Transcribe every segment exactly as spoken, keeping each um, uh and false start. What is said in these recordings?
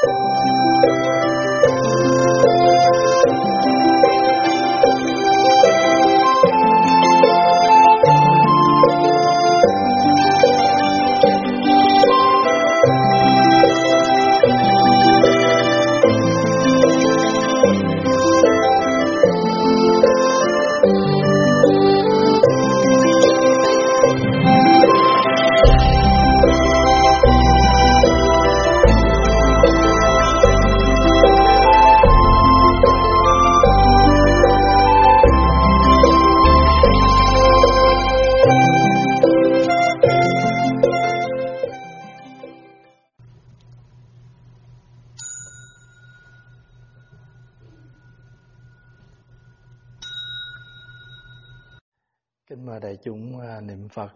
Kính mời đại chúng niệm Phật.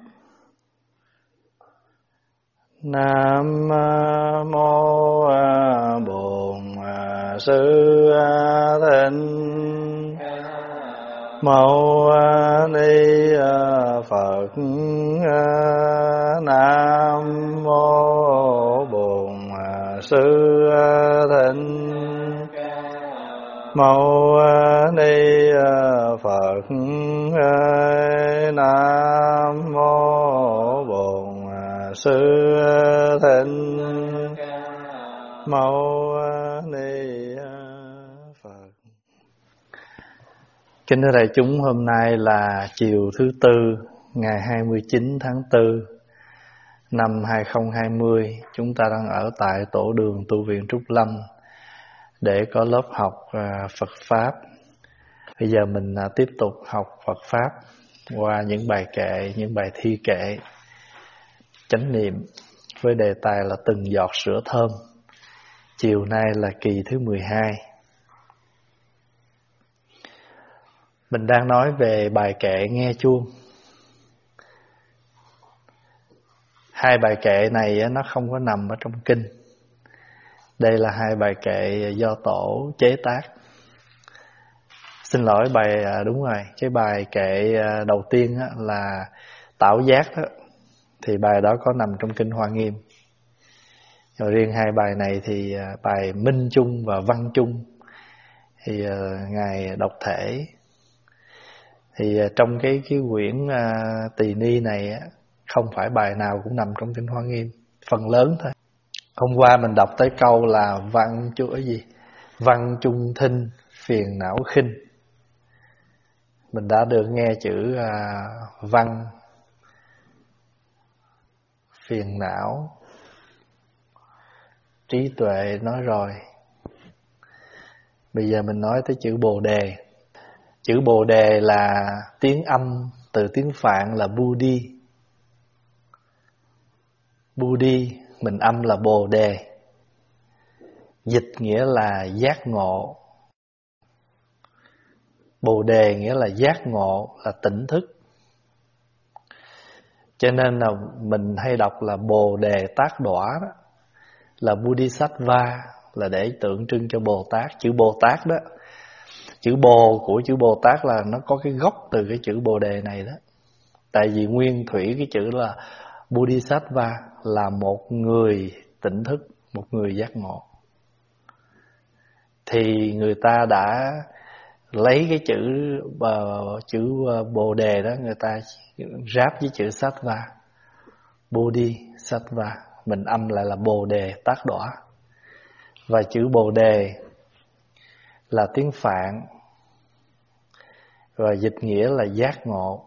Nam mô Bổn Sư Thích Mâu Ni Phật. Nam mô Bổn Sư Thích Mâu Ni Phật. Nam mô Bổn Sư Thích Mâu Ni Phật. Kính thưa đại chúng, hôm nay là chiều thứ Tư, ngày hai mươi chín tháng tư năm hai không hai không. Chúng ta đang ở tại tổ đường tu viện Trúc Lâm để có lớp học Phật Pháp. Bây giờ mình tiếp tục học Phật Pháp qua những bài kệ, những bài thi kệ chánh niệm với đề tài là từng giọt sữa thơm. Chiều nay là kỳ thứ mười hai. Mình đang nói về bài kệ nghe chuông. Hai bài kệ này nó không có nằm ở trong kinh. Đây là hai bài kệ do tổ chế tác. Xin lỗi, bài đúng rồi, cái bài kệ đầu tiên là Tạo Giác đó, thì bài đó có nằm trong kinh Hoa Nghiêm. Rồi riêng hai bài này thì bài Minh Chung và Văn Chung thì ngài độc thể. Thì trong cái cái quyển Tỳ Ni này không phải bài nào cũng nằm trong kinh Hoa Nghiêm, phần lớn thôi. Hôm qua mình đọc tới câu là văn chú cái gì? Văn chung thinh, phiền não khinh. Mình đã được nghe chữ à, văn, phiền não, trí tuệ nói rồi. Bây giờ mình nói tới chữ Bồ Đề. Chữ Bồ Đề là tiếng âm từ tiếng Phạn là Buddhi. Buddhi mình âm là Bồ Đề, dịch nghĩa là giác ngộ. Bồ Đề nghĩa là giác ngộ, là tỉnh thức. Cho nên là mình hay đọc là Bồ Đề Tát Đọa đó, là Bodhisattva, là để tượng trưng cho Bồ Tát. Chữ Bồ Tát đó, chữ Bồ của chữ Bồ Tát là nó có cái gốc từ cái chữ Bồ Đề này đó. Tại vì nguyên thủy cái chữ là Bodhisattva là một người tỉnh thức, một người giác ngộ. Thì người ta đã lấy cái chữ uh, chữ Bồ Đề đó, người ta ráp với chữ Sattva, Bodhisattva, mình âm lại là Bồ Đề Tát Đọa. Và chữ Bồ Đề là tiếng Phạn, và dịch nghĩa là giác ngộ.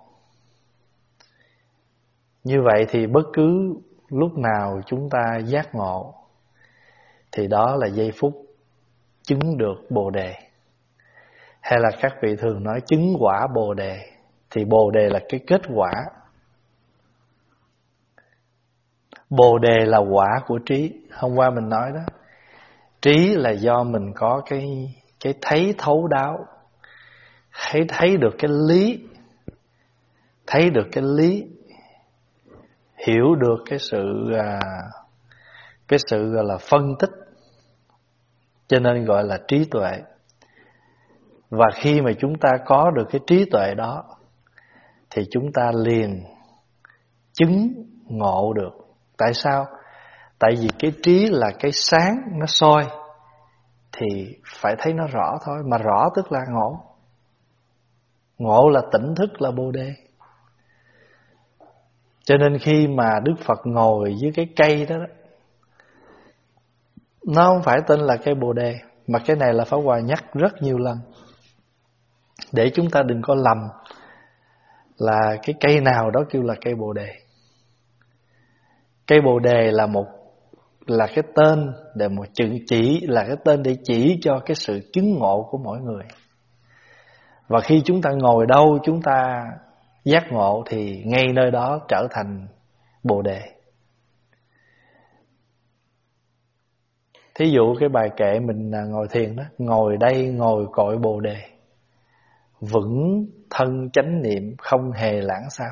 Như vậy thì bất cứ lúc nào chúng ta giác ngộ thì đó là giây phút chứng được Bồ Đề. Hay là các vị thường nói chứng quả Bồ Đề, thì Bồ Đề là cái kết quả. Bồ Đề là quả của trí. Hôm qua mình nói đó, trí là do mình có cái cái thấy thấu đáo, thấy thấy được cái lý, thấy được cái lý, hiểu được cái sự à, cái sự gọi là phân tích, cho nên gọi là trí tuệ. Và khi mà chúng ta có được cái trí tuệ đó thì chúng ta liền chứng ngộ được. Tại sao? Tại vì cái trí là cái sáng, nó soi thì phải thấy nó rõ thôi. Mà rõ tức là ngộ. Ngộ là tỉnh thức, là Bồ Đề. Cho nên khi mà Đức Phật ngồi dưới cái cây đó, đó nó không phải tên là cây Bồ Đề. Mà cái này là Pháp Hòa nhắc rất nhiều lần, để chúng ta đừng có lầm là cái cây nào đó kêu là cây Bồ Đề. Cây Bồ Đề là một là cái tên để một chữ chỉ, là cái tên để chỉ cho cái sự chứng ngộ của mỗi người. Và khi chúng ta ngồi đâu chúng ta giác ngộ thì ngay nơi đó trở thành Bồ Đề. Thí dụ cái bài kệ mình ngồi thiền đó, ngồi đây ngồi cội Bồ Đề, vững thân chánh niệm không hề lãng sao.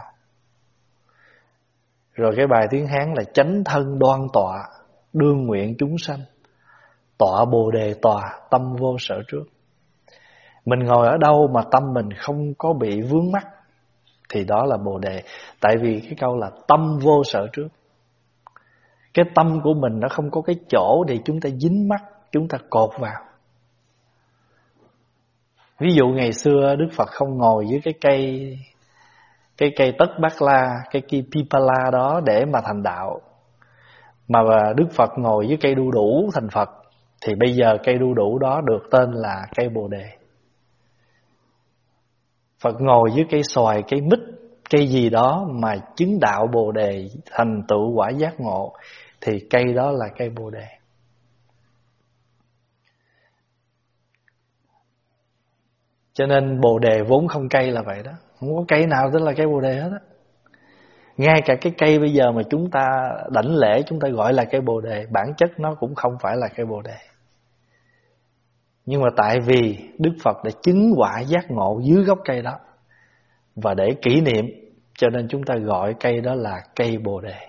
Rồi cái bài tiếng Hán là chánh thân đoan tọa, đương nguyện chúng sanh, tọa Bồ Đề tòa, tâm vô sở trước. Mình ngồi ở đâu mà tâm mình không có bị vướng mắc thì đó là Bồ Đề. Tại vì cái câu là tâm vô sở trước. Cái tâm của mình nó không có cái chỗ để chúng ta dính mắc, chúng ta cột vào. Ví dụ ngày xưa Đức Phật không ngồi dưới cái cây Cái cây tất bát la, cái cây pipala đó để mà thành đạo, mà Đức Phật ngồi dưới cây đu đủ thành Phật, thì bây giờ cây đu đủ đó được tên là cây Bồ Đề. Phật ngồi dưới cây xoài, cây mít, cây gì đó mà chứng đạo Bồ Đề, thành tựu quả giác ngộ, thì cây đó là cây Bồ Đề. Cho nên Bồ Đề vốn không cây là vậy đó. Không có cây nào tên là cây Bồ Đề hết á. Ngay cả cái cây bây giờ mà chúng ta đảnh lễ, chúng ta gọi là cây Bồ Đề, bản chất nó cũng không phải là cây Bồ Đề. Nhưng mà tại vì Đức Phật đã chứng quả giác ngộ dưới gốc cây đó, và để kỷ niệm, cho nên chúng ta gọi cây đó là cây Bồ Đề.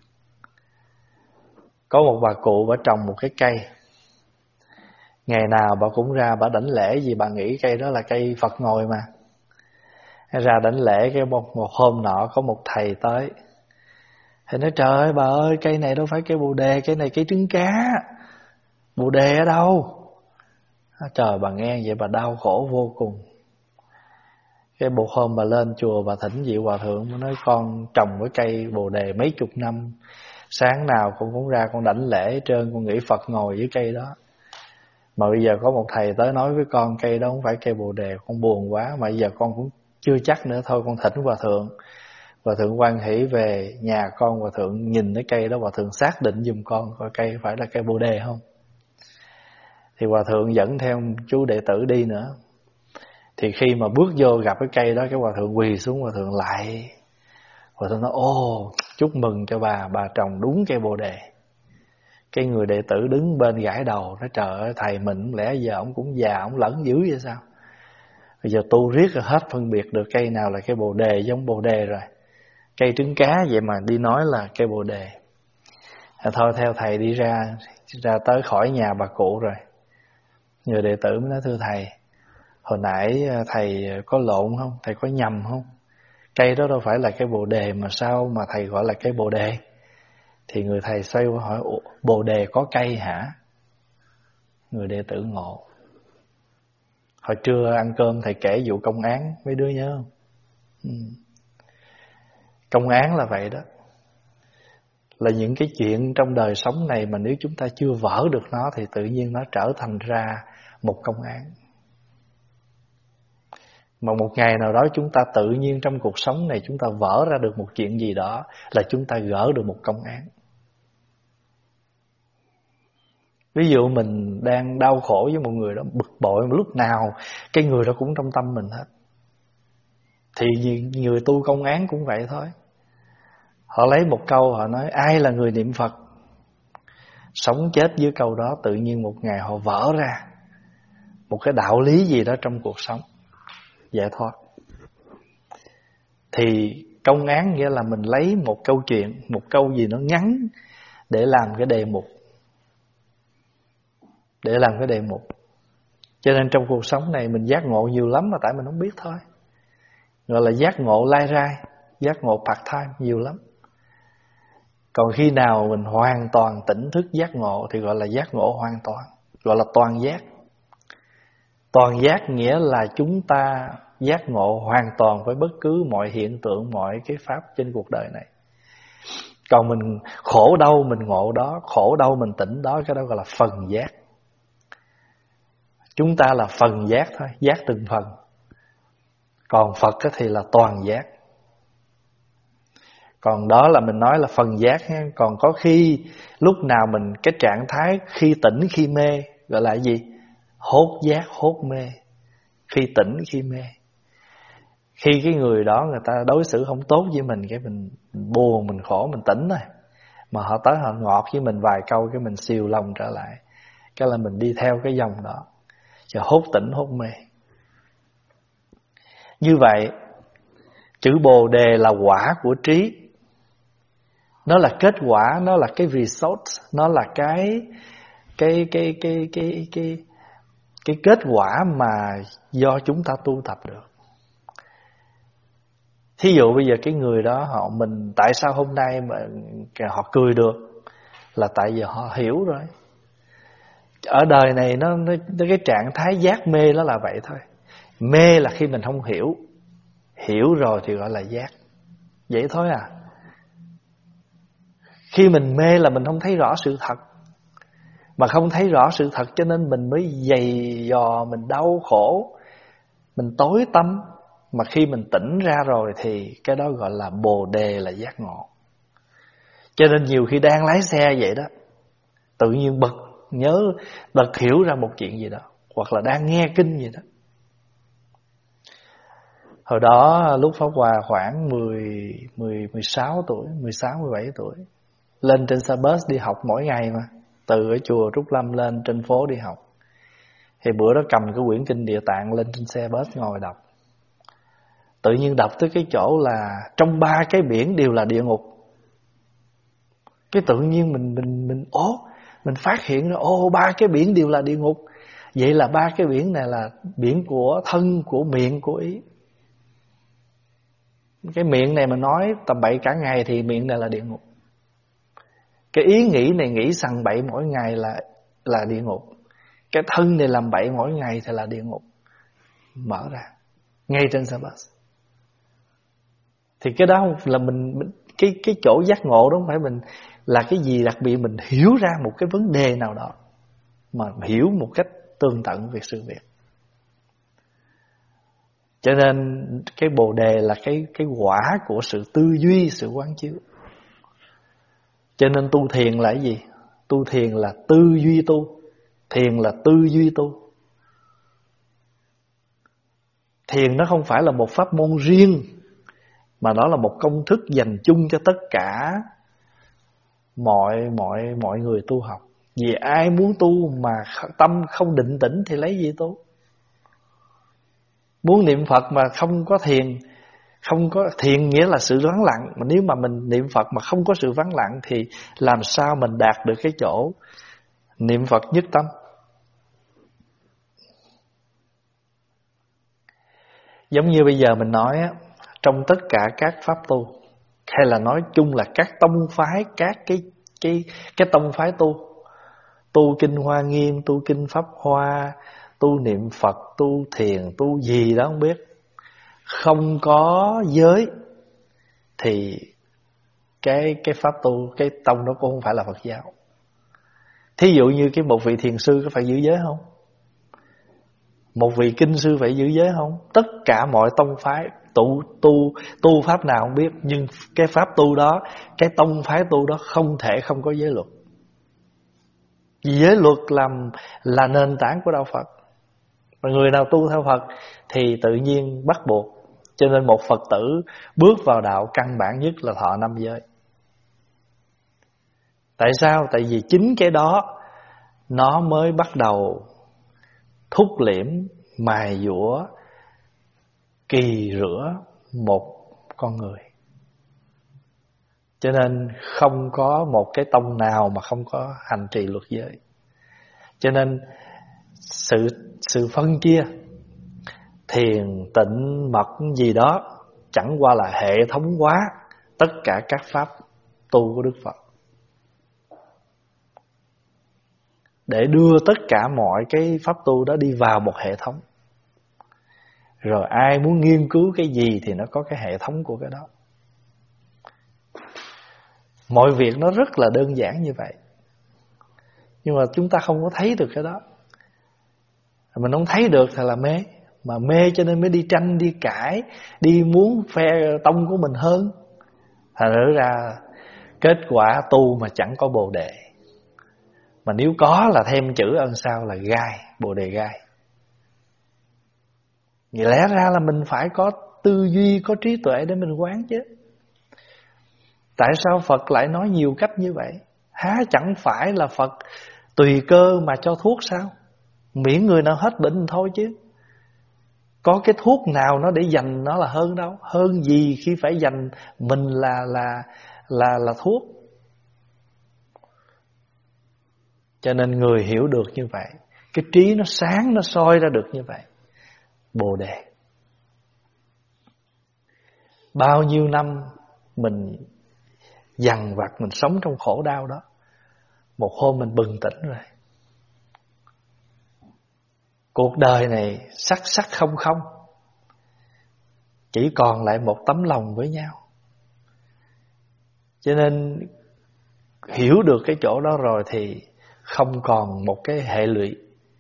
Có một bà cụ bà trồng một cái cây, ngày nào bà cũng ra bà đảnh lễ, vì bà nghĩ cây đó là cây Phật ngồi mà. Ra đảnh lễ, cái một, một hôm nọ có một thầy tới, thầy nói trời ơi bà ơi, cây này đâu phải cây Bồ Đề, cây này cây trứng cá, Bồ Đề ở đâu? Trời, bà nghe vậy bà đau khổ vô cùng. Cái một hôm bà lên chùa bà thỉnh vị hòa thượng, bà nói con trồng cái cây Bồ Đề mấy chục năm, sáng nào con cũng ra con đảnh lễ hết trơn, con nghĩ Phật ngồi dưới cây đó. Mà bây giờ có một thầy tới nói với con cây đó không phải cây Bồ Đề, con buồn quá, mà bây giờ con cũng chưa chắc nữa, thôi con thỉnh hòa thượng. Hòa thượng quan hỷ về nhà con, hòa thượng nhìn cái cây đó, hòa thượng xác định giùm con coi cây phải là cây Bồ Đề không. Thì hòa thượng dẫn theo chú đệ tử đi nữa. Thì khi mà bước vô gặp cái cây đó, cái hòa thượng quỳ xuống, hòa thượng lại. Hòa thượng nói ô, chúc mừng cho bà, bà trồng đúng cây Bồ Đề. Cái người đệ tử đứng bên gãi đầu, nói trời ơi thầy mình lẽ giờ ông cũng già, ông lẫn dữ vậy sao? Bây giờ tu riết rồi hết phân biệt được cây nào là cây Bồ Đề giống Bồ Đề rồi. Cây trứng cá vậy mà đi nói là cây Bồ Đề. À, thôi theo thầy đi ra, ra tới khỏi nhà bà cụ rồi. Người đệ tử mới nói thưa thầy, hồi nãy thầy có lộn không? Thầy có nhầm không? Cây đó đâu phải là cây Bồ Đề mà sao mà thầy gọi là cây Bồ Đề? Thì người thầy xoay qua hỏi, Bồ Đề có cây hả? Người đệ tử ngộ. Hồi trưa ăn cơm thầy kể vụ công án, mấy đứa nhớ không? Ừ. Công án là vậy đó. Là những cái chuyện trong đời sống này mà nếu chúng ta chưa vỡ được nó thì tự nhiên nó trở thành ra một công án. Mà một ngày nào đó chúng ta tự nhiên trong cuộc sống này chúng ta vỡ ra được một chuyện gì đó là chúng ta gỡ được một công án. Ví dụ mình đang đau khổ với một người đó, bực bội, lúc nào cái người đó cũng trong tâm mình hết. Thì người tu công án cũng vậy thôi. Họ lấy một câu họ nói ai là người niệm Phật, sống chết dưới câu đó, tự nhiên một ngày họ vỡ ra một cái đạo lý gì đó trong cuộc sống, giải thoát. Thì công án nghĩa là mình lấy một câu chuyện, một câu gì nó ngắn để làm cái đề mục. Để làm cái đề mục. Cho nên trong cuộc sống này mình giác ngộ nhiều lắm mà tại mình không biết thôi. Gọi là giác ngộ lai rai, giác ngộ part time nhiều lắm. Còn khi nào mình hoàn toàn tỉnh thức giác ngộ thì gọi là giác ngộ hoàn toàn, gọi là toàn giác. Toàn giác nghĩa là chúng ta giác ngộ hoàn toàn với bất cứ mọi hiện tượng, mọi cái pháp trên cuộc đời này. Còn mình khổ đâu mình ngộ đó, khổ đâu mình tỉnh đó, cái đó gọi là phần giác. Chúng ta là phần giác thôi, giác từng phần. Còn Phật thì là toàn giác. Còn đó là mình nói là phần giác. Còn có khi lúc nào mình cái trạng thái khi tỉnh khi mê gọi là gì? Hốt giác hốt mê. Khi tỉnh khi mê. Khi cái người đó người ta đối xử không tốt với mình, cái mình, mình buồn, mình khổ, mình tỉnh rồi. Mà họ tới họ ngọt với mình vài câu, cái mình siêu lòng trở lại. Cái là mình đi theo cái dòng đó. Rồi hốt tỉnh hốt mê. Như vậy chữ Bồ Đề là quả của trí. Nó là kết quả, nó là cái result, nó là cái cái cái cái cái cái cái kết quả mà do chúng ta tu tập được. Thí dụ bây giờ cái người đó họ mình tại sao hôm nay mà họ cười được là tại vì họ hiểu rồi. Ở đời này nó, nó cái trạng thái giác mê nó là vậy thôi. Mê là khi mình không hiểu, hiểu rồi thì gọi là giác. Vậy thôi à. Khi mình mê là mình không thấy rõ sự thật. Mà không thấy rõ sự thật cho nên mình mới dày dò, mình đau khổ, mình tối tâm. Mà khi mình tỉnh ra rồi thì cái đó gọi là Bồ Đề, là giác ngộ. Cho nên nhiều khi đang lái xe vậy đó, tự nhiên bật nhớ, bật hiểu ra một chuyện gì đó, hoặc là đang nghe kinh gì đó. Hồi đó lúc Pháp Hòa khoảng mười, mười, mười sáu tuổi, mười sáu, mười bảy tuổi, lên trên xe bus đi học mỗi ngày mà. Từ ở chùa Trúc Lâm lên trên phố đi học. Thì bữa đó cầm cái quyển kinh Địa Tạng lên trên xe bus ngồi đọc. Tự nhiên đọc tới cái chỗ là trong ba cái biển đều là địa ngục. Cái tự nhiên mình mình mình ố, mình phát hiện ra ô ba cái biển đều là địa ngục. Vậy là ba cái biển này là biển của thân, của miệng, của ý. Cái miệng này mà nói tầm bậy cả ngày thì miệng này là địa ngục. Cái ý nghĩ này nghĩ sằng bậy mỗi ngày là là địa ngục. Cái thân này làm bậy mỗi ngày thì là địa ngục. Mở ra ngay trên xe bus. Thì cái đó là mình, mình cái cái chỗ giác ngộ đó không phải mình là cái gì đặc biệt, mình hiểu ra một cái vấn đề nào đó mà hiểu một cách tường tận về sự việc. Cho nên cái Bồ Đề là cái cái quả của sự tư duy, sự quán chiếu. Cho nên tu thiền là cái gì? Tu thiền là tư duy tu. Thiền là tư duy tu. Thiền nó không phải là một pháp môn riêng, mà nó là một công thức dành chung cho tất cả mọi mọi mọi người tu học. Vì ai muốn tu mà tâm không định tĩnh thì lấy gì tu? Muốn niệm Phật mà không có thiền, không có thiền nghĩa là sự vắng lặng. Mà nếu mà mình niệm Phật mà không có sự vắng lặng thì làm sao mình đạt được cái chỗ niệm Phật nhất tâm? Giống như bây giờ mình nói á, trong tất cả các pháp tu, hay là nói chung là các tông phái, các cái cái cái tông phái tu, tu kinh Hoa Nghiêm, tu kinh Pháp Hoa, tu niệm Phật, tu thiền, tu gì đó không biết, không có giới thì cái cái pháp tu, cái tông đó cũng không phải là Phật giáo. Thí dụ như cái một vị thiền sư có phải giữ giới không? Một vị kinh sư phải giữ giới không? Tất cả mọi tông phái tu tu tu pháp nào không biết, nhưng cái pháp tu đó, cái tông phái tu đó không thể không có giới luật. Giới luật làm là nền tảng của đạo Phật. Và người nào tu theo Phật thì tự nhiên bắt buộc. Cho nên một Phật tử bước vào đạo căn bản nhất là thọ năm giới. Tại sao? Tại vì chính cái đó nó mới bắt đầu thúc liễm, mài dũa, kỳ rửa một con người. Cho nên không có một cái tông nào mà không có hành trì luật giới. Cho nên sự sự phân chia thiền, tịnh, mật gì đó chẳng qua là hệ thống hóa tất cả các pháp tu của Đức Phật. để đưa tất cả mọi cái pháp tu đó đi vào một hệ thống. Rồi ai muốn nghiên cứu cái gì thì nó có cái hệ thống của cái đó. Mọi việc nó rất là đơn giản như vậy, nhưng mà chúng ta không có thấy được cái đó. Mình không thấy được thì là mê. Mà mê cho nên mới đi tranh, đi cãi, đi muốn phe tông của mình hơn. Thành ra kết quả tu mà chẳng có bồ đề. Mà nếu có là thêm chữ ân sao là gai, bồ đề gai. Vì lẽ ra là mình phải có tư duy, có trí tuệ để mình quán chứ. Tại sao Phật lại nói nhiều cách như vậy? Há chẳng phải là Phật tùy cơ mà cho thuốc sao? Miễn người nào hết bệnh thôi chứ. Có cái thuốc nào nó để dành nó là hơn đâu. Hơn gì khi phải dành mình là là là là thuốc. Cho nên người hiểu được như vậy, cái trí nó sáng, nó soi ra được như vậy. Bồ đề. Bao nhiêu năm mình dằn vặt, mình sống trong khổ đau đó, một hôm mình bừng tỉnh rồi. Cuộc đời này sắc sắc không không, chỉ còn lại một tấm lòng với nhau. Cho nên hiểu được cái chỗ đó rồi thì không còn một cái hệ lụy.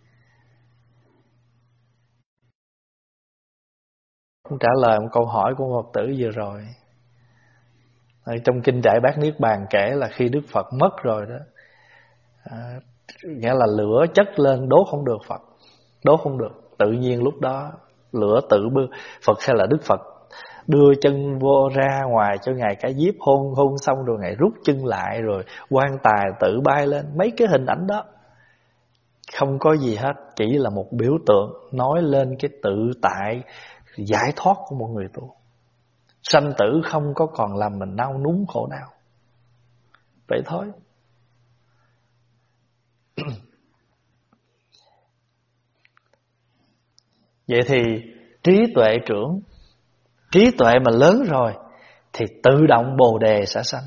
Trả lời một câu hỏi của Phật tử vừa rồi. Ở trong kinh Đại Bát Niết Bàn kể là khi Đức Phật mất rồi đó, à, nghĩa là lửa chất lên đốt không được Phật, đốt không được. Tự nhiên lúc đó lửa tự bư, Phật hay là Đức Phật đưa chân vô ra ngoài cho Ngài Cả Diếp hôn hôn xong rồi Ngài rút chân lại, rồi quan tài tự bay lên. Mấy cái hình ảnh đó không có gì hết, chỉ là một biểu tượng nói lên cái tự tại giải thoát của một người tu. Sanh tử không có còn làm mình đau núng khổ đau. Vậy thôi. Vậy thì trí tuệ trưởng, trí tuệ mà lớn rồi thì tự động bồ đề sẽ sanh.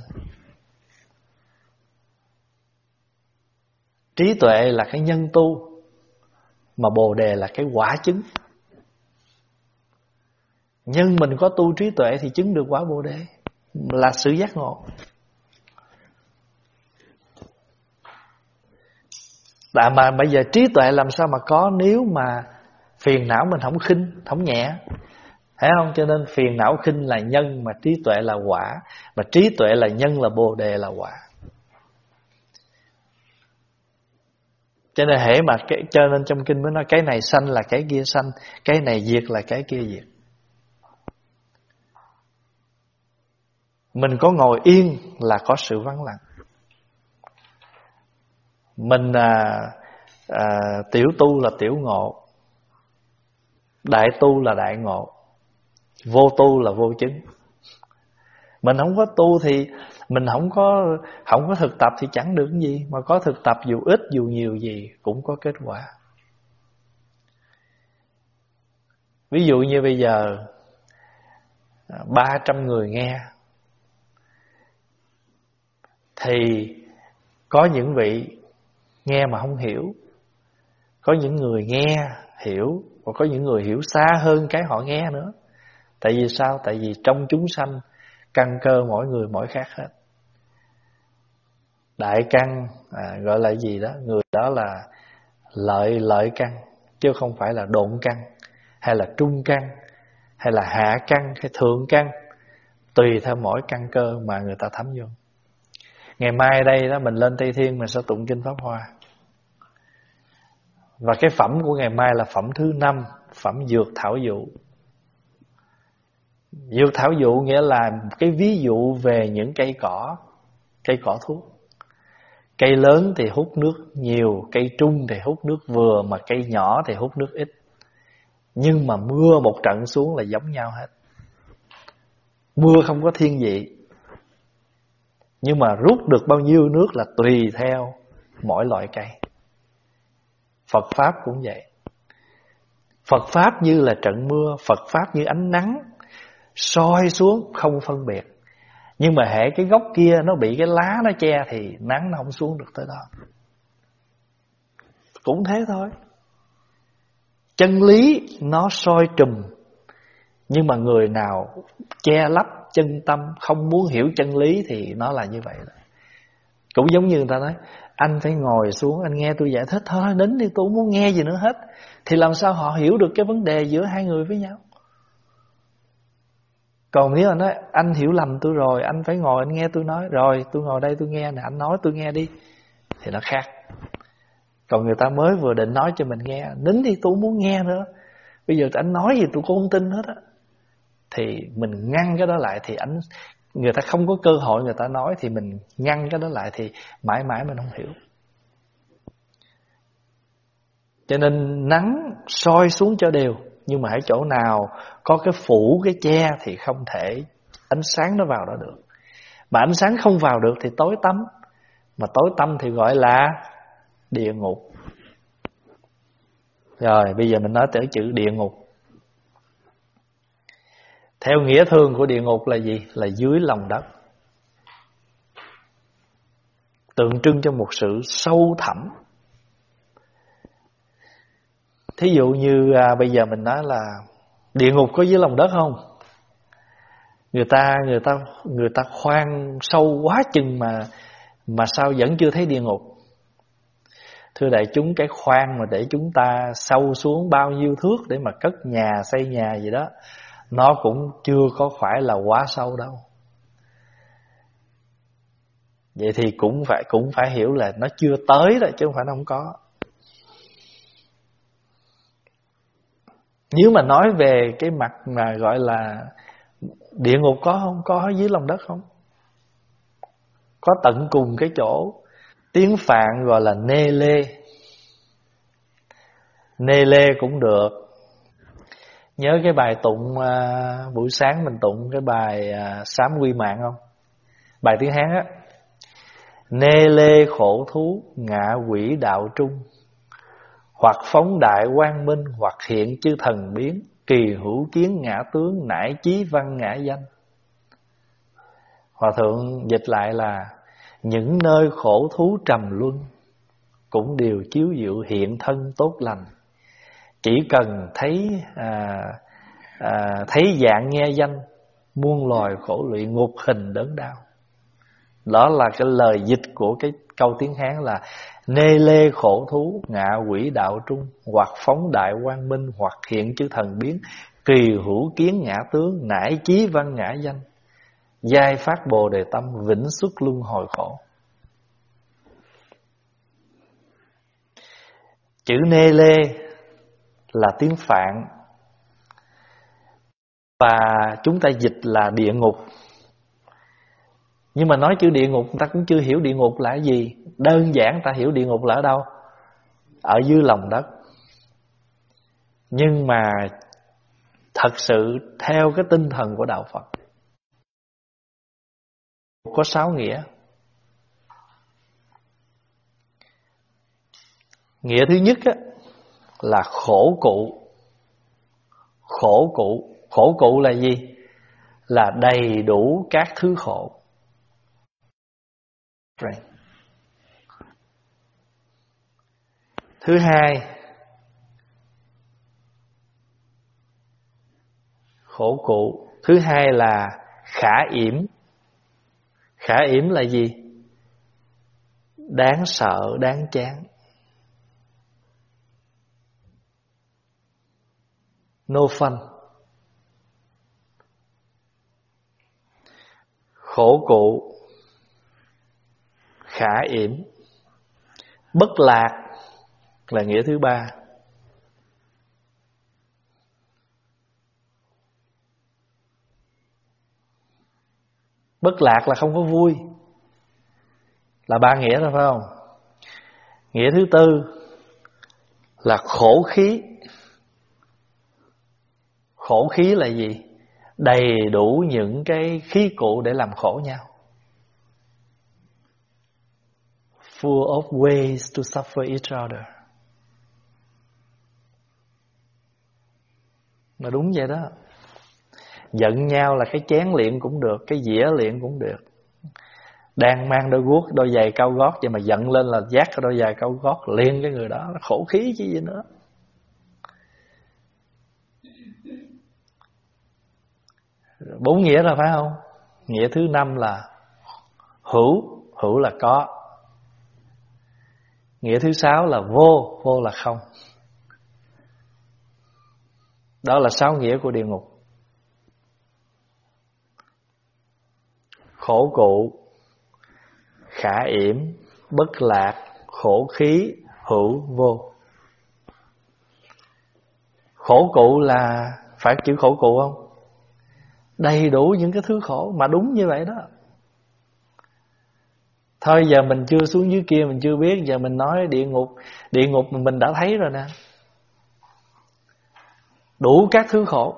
Trí tuệ là cái nhân tu, mà bồ đề là cái quả chứng. Nhưng mình có tu trí tuệ thì chứng được quả bồ đề, là sự giác ngộ. Đã mà bây giờ trí tuệ làm sao mà có nếu mà phiền não mình không khinh, không nhẹ, thấy không? Cho nên phiền não khinh là nhân, mà trí tuệ là quả. Mà trí tuệ là nhân, là bồ đề là quả. Cho nên hễ mà cái, cho nên trong kinh mới nói cái này sanh là cái kia sanh, cái này diệt là cái kia diệt. Mình có ngồi yên là có sự vắng lặng. Mình à, à, tiểu tu là tiểu ngộ, đại tu là đại ngộ, vô tu là vô chứng. Mình không có tu thì mình không có không có thực tập thì chẳng được cái gì, mà có thực tập dù ít dù nhiều gì cũng có kết quả. Ví dụ như bây giờ ba trăm người nghe, thì có những vị nghe mà không hiểu, có những người nghe hiểu, và có những người hiểu xa hơn cái họ nghe nữa. Tại vì sao? Tại vì trong chúng sanh căn cơ mỗi người mỗi khác hết. Đại căn à, gọi là gì đó, người đó là lợi lợi căn, chứ không phải là độn căn, hay là trung căn, hay là hạ căn, hay thượng căn. Tùy theo mỗi căn cơ mà người ta thấm vô. Ngày mai đây đó mình lên Tây Thiên mình sẽ tụng kinh Pháp Hoa. Và cái phẩm của ngày mai là phẩm thứ năm, phẩm dược thảo dụ. Dược thảo dụ nghĩa là cái ví dụ về những cây cỏ, cây cỏ thuốc. Cây lớn thì hút nước nhiều, cây trung thì hút nước vừa, mà cây nhỏ thì hút nước ít. Nhưng mà mưa một trận xuống là giống nhau hết. Mưa không có thiên vị, nhưng mà rút được bao nhiêu nước là tùy theo mỗi loại cây. Phật Pháp cũng vậy. Phật Pháp như là trận mưa, Phật Pháp như ánh nắng soi xuống không phân biệt. Nhưng mà hễ cái gốc kia nó bị cái lá nó che thì nắng nó không xuống được tới đó. cũng thế thôi. Chân lý nó soi trùm, nhưng mà người nào che lấp chân tâm, không muốn hiểu chân lý thì nó là như vậy đó. Cũng giống như người ta nói, anh phải ngồi xuống anh nghe tôi giải thích. Thôi nín đi, tôi không muốn nghe gì nữa hết. Thì làm sao họ hiểu được cái vấn đề giữa hai người với nhau? Còn nếu mà nói anh hiểu lầm tôi rồi, anh phải ngồi anh nghe tôi nói. Rồi tôi ngồi đây tôi nghe nè, anh nói tôi nghe đi, thì nó khác. Còn người ta mới vừa định nói cho mình nghe, nín đi tôi không muốn nghe nữa, bây giờ anh nói gì tôi cũng không tin hết á. Thì mình ngăn cái đó lại, thì anh người ta không có cơ hội người ta nói, thì mình ngăn cái đó lại thì mãi mãi mình không hiểu. Cho nên nắng soi xuống cho đều, nhưng mà ở chỗ nào có cái phủ, cái che thì không thể ánh sáng nó vào đó được. Mà ánh sáng không vào được thì tối tăm. Mà tối tăm thì gọi là địa ngục. Rồi bây giờ mình nói tới chữ địa ngục. Theo nghĩa thương của địa ngục là gì? Là dưới lòng đất, tượng trưng cho một sự sâu thẳm. Thí dụ như à, bây giờ mình nói là địa ngục có dưới lòng đất không? Người ta người ta người ta khoan sâu quá chừng mà mà sao vẫn chưa thấy địa ngục? Thưa đại chúng, cái khoan mà để chúng ta sâu xuống bao nhiêu thước để mà cất nhà, xây nhà gì đó, nó cũng chưa có phải là quá sâu đâu. Vậy thì cũng phải cũng phải hiểu là nó chưa tới đó, chứ không phải nó không có. Nếu mà nói về cái mặt mà gọi là địa ngục có không? Có dưới lòng đất không? Có tận cùng cái chỗ tiếng Phạn gọi là nê lê. Nê lê cũng được. Nhớ cái bài tụng à, buổi sáng mình tụng cái bài à, Sám Quy Mạng không? Bài tiếng Hán á. Nê lê khổ thú ngạ quỷ đạo trung, hoặc phóng đại quang minh, hoặc hiện chư thần biến, kỳ hữu kiến ngã tướng, nải chí văn ngã danh. Hòa thượng dịch lại là những nơi khổ thú trầm luân cũng đều chiếu diệu hiện thân tốt lành. Chỉ cần thấy à, à, thấy dạng nghe danh, muôn loài khổ lụy ngục hình đớn đau. Đó là cái lời dịch của cái câu tiếng Hán là nê lê khổ thú ngạ quỷ đạo trung, hoặc phóng đại quang minh, hoặc hiện chư thần biến, kỳ hữu kiến ngã tướng, nải chí văn ngã danh, giai phát bồ đề tâm, vĩnh xuất luân hồi khổ. Chữ nê lê là tiếng Phạn, và chúng ta dịch là địa ngục. Nhưng mà nói chữ địa ngục, người ta cũng chưa hiểu địa ngục là cái gì. Đơn giản ta hiểu địa ngục là ở đâu? Ở dưới lòng đất. Nhưng mà thật sự theo cái tinh thần của đạo Phật có sáu nghĩa. Nghĩa thứ nhất á, là khổ cụ. Khổ cụ. Khổ cụ là gì? Là đầy đủ các thứ khổ. Thứ hai, khổ cụ. Thứ hai là khả yểm. Khả yểm là gì? Đáng sợ, đáng chán. No fun. Khổ cụ, khả yểm. Bất lạc là nghĩa thứ ba. Bất lạc là không có vui, là ba nghĩa thôi phải không? Nghĩa thứ tư là khổ khí. Khổ khí là gì? Đầy đủ những cái khí cụ để làm khổ nhau. Full of ways to suffer each other. Mà đúng vậy đó. Giận nhau là cái chén liệng cũng được, cái dĩa liệng cũng được. Đang mang đôi guốc, đôi giày cao gót, vậy mà giận lên là vác cái đôi giày cao gót liền cái người đó. Khổ khí chứ gì nữa. Bốn nghĩa rồi phải không? Nghĩa thứ năm là hữu, hữu là có. Nghĩa thứ sáu là vô, vô là không. Đó là sáu nghĩa của địa ngục. Khổ cụ, khả yểm, bất lạc, khổ khí, hữu, vô. Khổ cụ là phải chữ khổ cụ không? Đầy đủ những cái thứ khổ, mà đúng như vậy đó. Thôi giờ mình chưa xuống dưới kia, mình chưa biết. Giờ mình nói địa ngục. Địa ngục mình đã thấy rồi nè. Đủ các thứ khổ.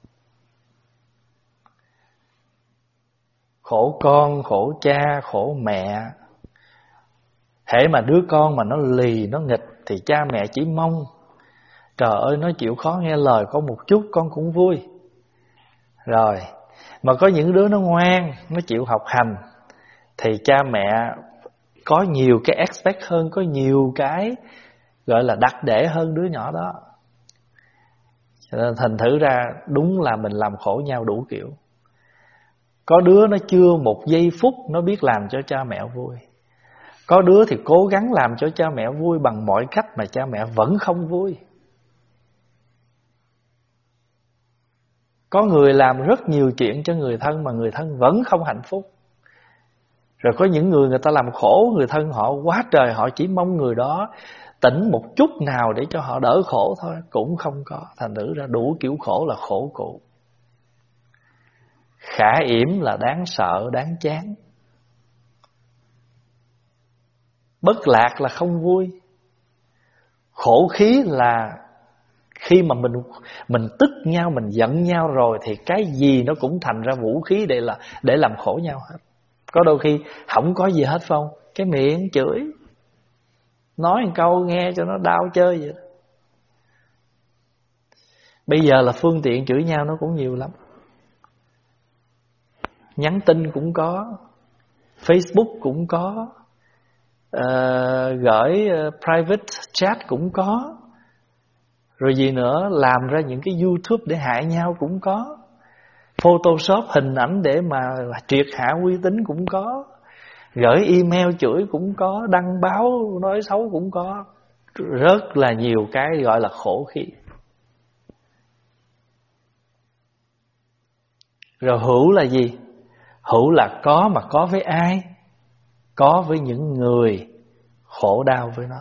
Khổ con, khổ cha, khổ mẹ. Hễ mà đứa con mà nó lì, nó nghịch thì cha mẹ chỉ mong trời ơi nó chịu khó nghe lời con một chút con cũng vui. Rồi mà có những đứa nó ngoan, nó chịu học hành thì cha mẹ có nhiều cái expect hơn, có nhiều cái gọi là đặc để hơn đứa nhỏ đó. Cho nên thành thử ra đúng là mình làm khổ nhau đủ kiểu. Có đứa nó chưa một giây phút nó biết làm cho cha mẹ vui. Có đứa thì cố gắng làm cho cha mẹ vui bằng mọi cách mà cha mẹ vẫn không vui. Có người làm rất nhiều chuyện cho người thân mà người thân vẫn không hạnh phúc. Rồi có những người người ta làm khổ người thân họ quá trời, họ chỉ mong người đó tỉnh một chút nào để cho họ đỡ khổ thôi, cũng không có. Thành thử ra đủ kiểu khổ là khổ cụ. Khả yểm là đáng sợ, đáng chán. Bất lạc là không vui. Khổ khí là khi mà mình mình tức nhau, mình giận nhau rồi thì cái gì nó cũng thành ra vũ khí để là để làm khổ nhau hết. Có đôi khi không có gì hết không, cái miệng chửi, nói một câu nghe cho nó đau chơi vậy đó. Bây giờ là phương tiện chửi nhau nó cũng nhiều lắm. Nhắn tin cũng có, Facebook cũng có, uh, gửi uh, private chat cũng có. Rồi gì nữa, làm ra những cái YouTube để hại nhau cũng có. Photoshop hình ảnh để mà triệt hạ uy tín cũng có. Gửi email chửi cũng có, đăng báo nói xấu cũng có. Rất là nhiều cái gọi là khổ khí. Rồi hữu là gì? Hữu là có, mà có với ai? Có với những người khổ đau với nó.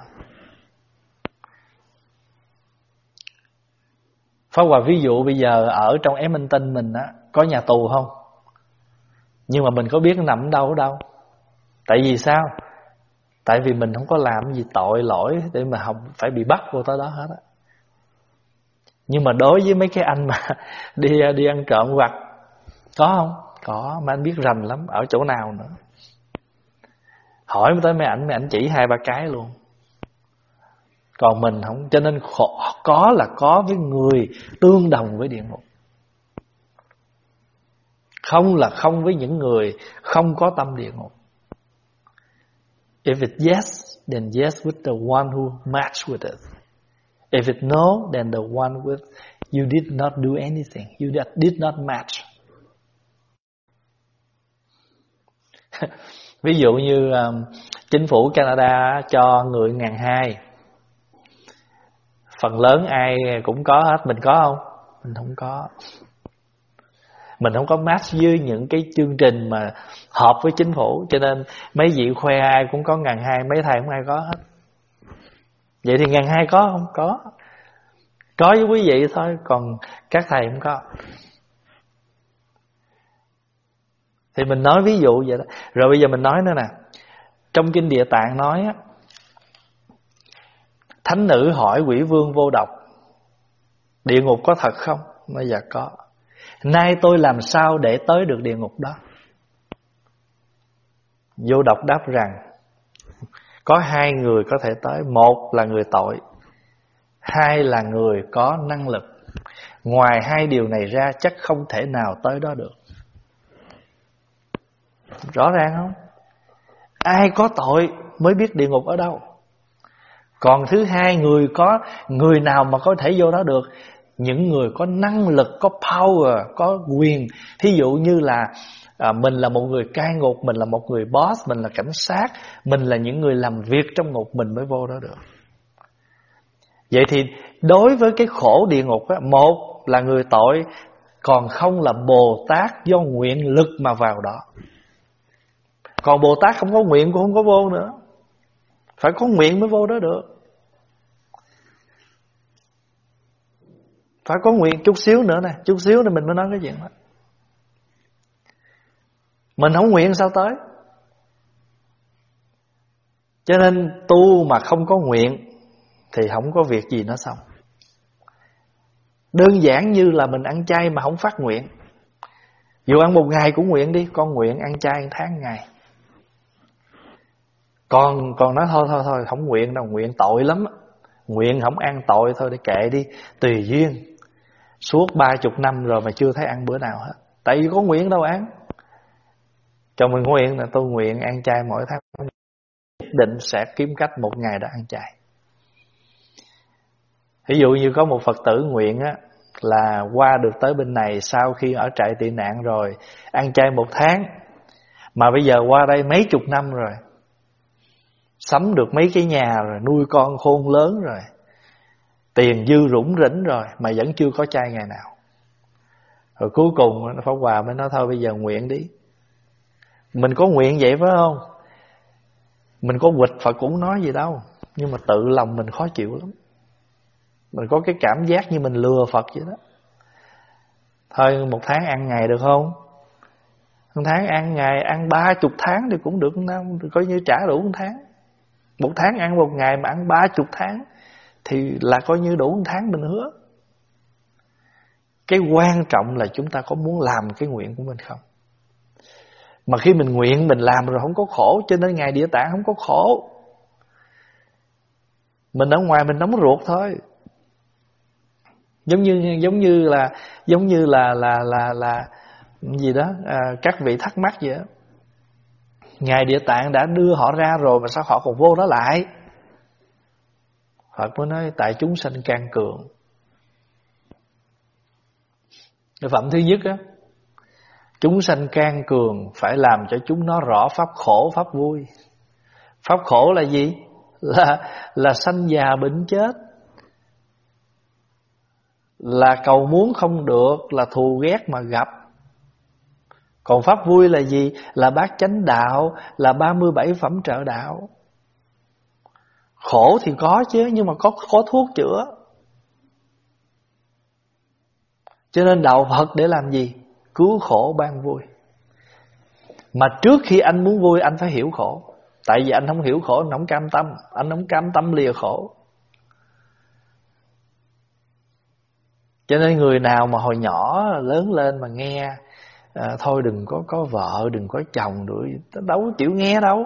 Pháp Hòa ví dụ bây giờ ở trong Edmonton mình á, có nhà tù không? Nhưng mà mình có biết nó nằm ở đâu ở đâu. Tại vì sao? Tại vì mình không có làm gì tội lỗi để mà không phải bị bắt vô tới đó hết á. Nhưng mà đối với mấy cái anh mà đi đi ăn trộm vặt, có không? Có, mà anh biết rành lắm, ở chỗ nào nữa. Hỏi tới mấy ảnh, mấy ảnh chỉ hai ba cái luôn. Còn mình không. Cho nên khổ, có là có với người tương đồng với địa ngục. Không là không với những người không có tâm địa ngục. If it yes, then yes with the one who match with it. If it no, then the one with you did not do anything, you did not match. Ví dụ như um, chính phủ Canada cho người ngàn hai. Phần lớn ai cũng có hết, mình có không? Mình không có. Mình không có match với những cái chương trình mà hợp với chính phủ. Cho nên mấy vị khoe ai cũng có ngàn hai, mấy thầy không ai có hết. Vậy thì ngàn hai có không? Có. Có với quý vị thôi, còn các thầy không có. Thì mình nói ví dụ vậy đó. Rồi bây giờ mình nói nữa nè. Trong Kinh Địa Tạng nói á, thánh nữ hỏi quỷ vương vô độc, địa ngục có thật không? Nói dạ có. Nay tôi làm sao để tới được địa ngục đó? Vô độc đáp rằng có hai người có thể tới. Một là người tội, hai là người có năng lực. Ngoài hai điều này ra chắc không thể nào tới đó được. Rõ ràng không? Ai có tội mới biết địa ngục ở đâu. Còn thứ hai, người có người nào mà có thể vô đó được? Những người có năng lực, có power, có quyền. Thí dụ như là à, mình là một người cai ngục, mình là một người boss, mình là cảnh sát, mình là những người làm việc trong ngục, mình mới vô đó được. Vậy thì đối với cái khổ địa ngục á, một là người tội, còn không là Bồ Tát do nguyện lực mà vào đó. Còn Bồ Tát không có nguyện cũng không có vô nữa. Phải có nguyện mới vô đó được. Phải có nguyện chút xíu nữa nè, chút xíu nữa mình mới nói cái chuyện đó. Mình không nguyện sao tới? Cho nên tu mà không có nguyện thì không có việc gì nó xong. Đơn giản như là mình ăn chay mà không phát nguyện. Dù ăn một ngày cũng nguyện đi, con nguyện ăn chay một tháng ngày. Còn còn nói thôi thôi thôi không nguyện đâu, nguyện tội lắm. Nguyện không ăn tội thôi để kệ đi, tùy duyên. Suốt ba chục năm rồi mà chưa thấy ăn bữa nào hết. Tại vì có nguyện đâu ăn. Cho mình nguyện là tôi nguyện ăn chay mỗi tháng, định sẽ kiếm cách một ngày đã ăn chay. Ví dụ như có một Phật tử nguyện á, là qua được tới bên này sau khi ở trại tị nạn rồi, ăn chay một tháng. Mà bây giờ qua đây mấy chục năm rồi, sắm được mấy cái nhà rồi, nuôi con khôn lớn rồi, tiền dư rủng rỉnh rồi, mà vẫn chưa có chay ngày nào. Rồi cuối cùng Pháp Hòa mới nói thôi bây giờ nguyện đi. Mình có nguyện vậy phải không? Mình có quỵt Phật cũng nói gì đâu, nhưng mà tự lòng mình khó chịu lắm. Mình có cái cảm giác như mình lừa Phật vậy đó. Thôi một tháng ăn ngày được không? Một tháng ăn ngày, ăn ba chục tháng thì cũng được, coi như trả đủ một tháng. Một tháng ăn một ngày mà ăn ba chục tháng thì là coi như đủ một tháng mình hứa. Cái quan trọng là chúng ta có muốn làm cái nguyện của mình không. Mà khi mình nguyện mình làm rồi không có khổ, cho nên Ngài Địa Tạng không có khổ. Mình ở ngoài mình nóng ruột thôi. Giống như giống như là giống như là là là là gì đó, à, các vị thắc mắc vậy đó. Ngài Địa Tạng đã đưa họ ra rồi mà sao họ còn vô đó lại? Phật mới nói tại chúng sanh can cường. Cái phẩm thứ nhất á, chúng sanh can cường phải làm cho chúng nó rõ pháp khổ, pháp vui. Pháp khổ là gì? Là là sanh già bệnh chết, là cầu muốn không được, là thù ghét mà gặp. Còn pháp vui là gì? Là bát chánh đạo, là ba mươi bảy phẩm trợ đạo. Khổ thì có chứ, nhưng mà có, có thuốc chữa. Cho nên đạo Phật để làm gì? Cứu khổ ban vui. Mà trước khi anh muốn vui, anh phải hiểu khổ. Tại vì anh không hiểu khổ, anh không cam tâm. Anh không cam tâm lìa khổ. Cho nên người nào mà hồi nhỏ lớn lên mà nghe à, thôi đừng có có vợ, đừng có chồng, đuổi đâu có chịu nghe đâu.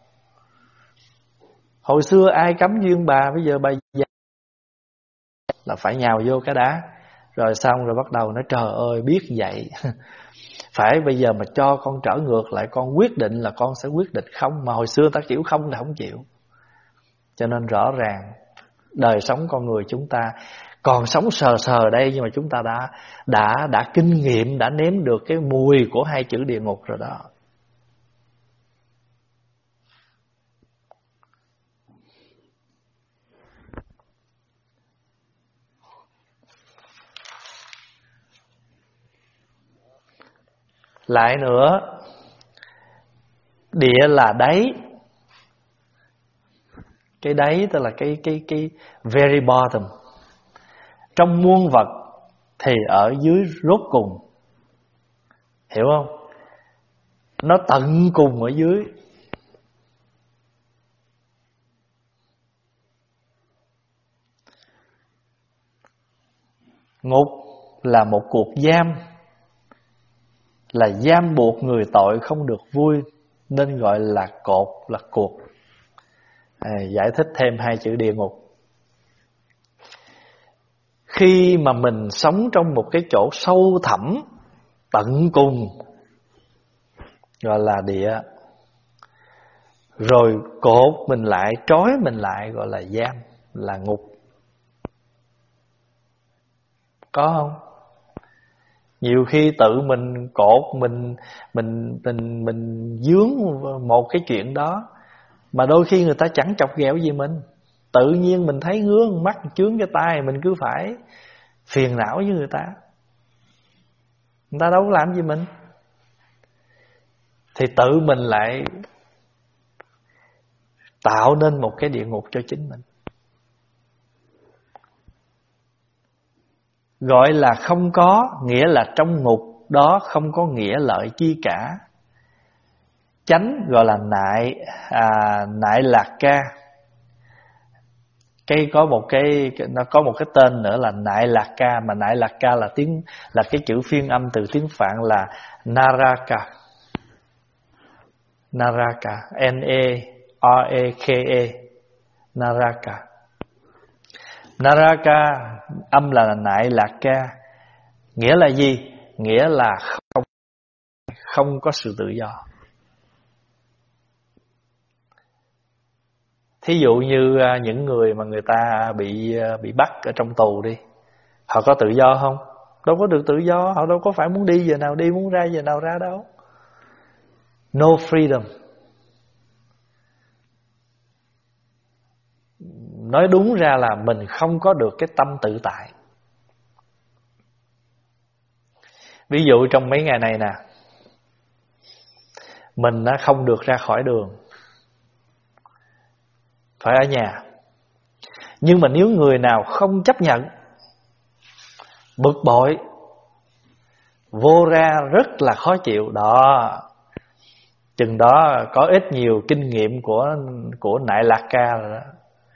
Hồi xưa ai cấm duyên bà, bây giờ bà già là phải nhào vô cái đá. Rồi xong rồi bắt đầu nói trời ơi biết vậy. Phải bây giờ mà cho con trở ngược lại, con quyết định là con sẽ quyết định không. Mà hồi xưa ta chịu không là không chịu. Cho nên rõ ràng đời sống con người chúng ta còn sống sờ sờ đây, nhưng mà chúng ta đã đã đã kinh nghiệm, đã nếm được cái mùi của hai chữ địa ngục rồi đó. Lại nữa, địa là đáy. Cái đáy tức là cái cái cái very bottom. Trong muôn vật thì ở dưới rốt cùng. Hiểu không? Nó tận cùng ở dưới. Ngục là một cuộc giam, là giam buộc người tội không được vui, nên gọi là cột, là cuộc. À, giải thích thêm hai chữ địa ngục. Khi mà mình sống trong một cái chỗ sâu thẳm, tận cùng, gọi là địa. rồi cột mình lại, trói mình lại, gọi là giam, là ngục. Có không? Nhiều khi tự mình cột mình mình mình mình dướng một cái chuyện đó, mà đôi khi người ta chẳng chọc ghẹo gì mình, tự nhiên mình thấy ngứa mắt, chướng cái tay, mình cứ phải phiền não với người ta. Người ta đâu có làm gì mình, thì tự mình lại tạo nên một cái địa ngục cho chính mình. Gọi là không có, nghĩa là trong ngục đó không có nghĩa lợi chi cả. Chánh gọi là nại, à, nại lạc ca. Cái có một cái nó có một cái tên nữa là nại lạc ca, mà nại lạc ca là tiếng là cái chữ phiên âm từ tiếng Phạn là Naraka. Naraka, N A R A K A, Naraka. Naraka âm là nại lạc ca, nghĩa là gì? Nghĩa là không không có sự tự do. Thí dụ như những người mà người ta bị bị bắt ở trong tù đi, họ có tự do không? Đâu có được tự do, họ đâu có phải muốn đi giờ nào đi, muốn ra giờ nào ra đâu. No freedom. Nói đúng ra là mình không có được cái tâm tự tại. Ví dụ trong mấy ngày này nè, mình không được ra khỏi đường, phải ở nhà. Nhưng mà nếu người nào không chấp nhận, bực bội, vô ra rất là khó chịu đó, chừng đó có ít nhiều kinh nghiệm của của nại lạc ca rồi đó.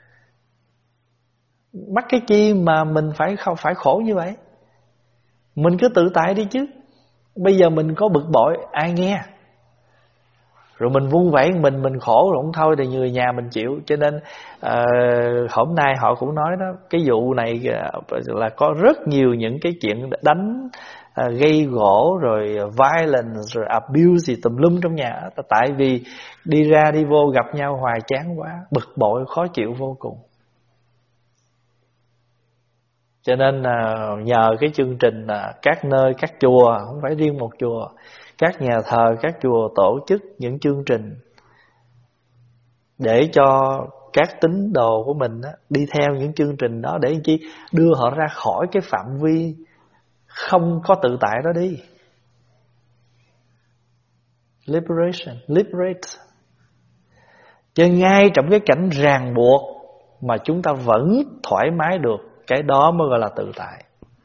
Mắc cái chi mà mình phải không phải khổ như vậy? Mình cứ tự tại đi chứ. Bây giờ mình có bực bội ai nghe? Rồi mình vung vẩy mình mình khổ rồi không thôi thì người nhà mình chịu. Cho nên uh, hôm nay họ cũng nói đó, cái vụ này là có rất nhiều những cái chuyện đánh, uh, gây gỗ, rồi violence, rồi abuse gì tùm lum trong nhà. Tại vì đi ra đi vô gặp nhau hoài chán quá, bực bội khó chịu vô cùng. Cho nên uh, nhờ cái chương trình uh, các nơi, các chùa, không phải riêng một chùa, các nhà thờ, các chùa tổ chức những chương trình để cho các tín đồ của mình á, đi theo những chương trình đó, để chi đưa họ ra khỏi cái phạm vi không có tự tại đó đi. Liberation, liberate. Chứ ngay trong cái cảnh ràng buộc mà chúng ta vẫn thoải mái được, cái đó mới gọi là tự tại.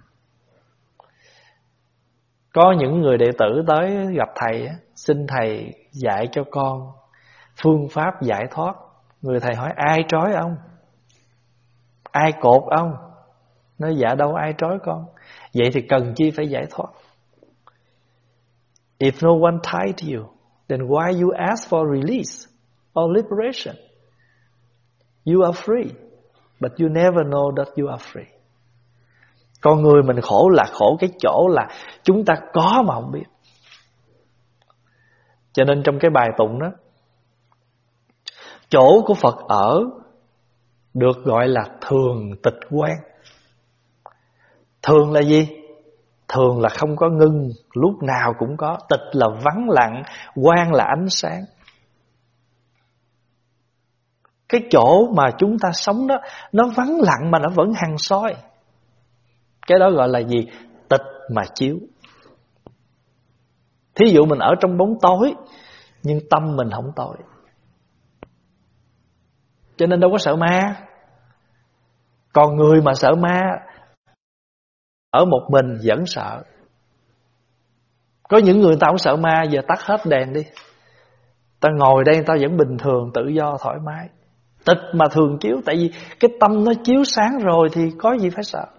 Có những người đệ tử tới gặp thầy, xin thầy dạy cho con phương pháp giải thoát. Người thầy hỏi ai trói ông? Ai cột ông? Nói dạ đâu ai trói con. Vậy thì cần chi phải giải thoát? If no one tied you, then why you ask for release or liberation? You are free, but you never know that you are free. Con người mình khổ là khổ cái chỗ là chúng ta có mà không biết. Cho nên trong cái bài tụng đó, chỗ của Phật ở được gọi là thường tịch quang. Thường là gì? Thường là không có ngưng, lúc nào cũng có. Tịch là vắng lặng, quang là ánh sáng. Cái chỗ mà chúng ta sống đó, nó vắng lặng mà nó vẫn hằng soi. Cái đó gọi là gì? Tịch mà chiếu. Thí dụ mình ở trong bóng tối, nhưng tâm mình không tối, cho nên đâu có sợ ma. Còn người mà sợ ma, ở một mình vẫn sợ. Có những người ta không sợ ma, giờ tắt hết đèn đi, ta ngồi đây ta vẫn bình thường, tự do, thoải mái. Tịch mà thường chiếu, tại vì cái tâm nó chiếu sáng rồi thì có gì phải sợ.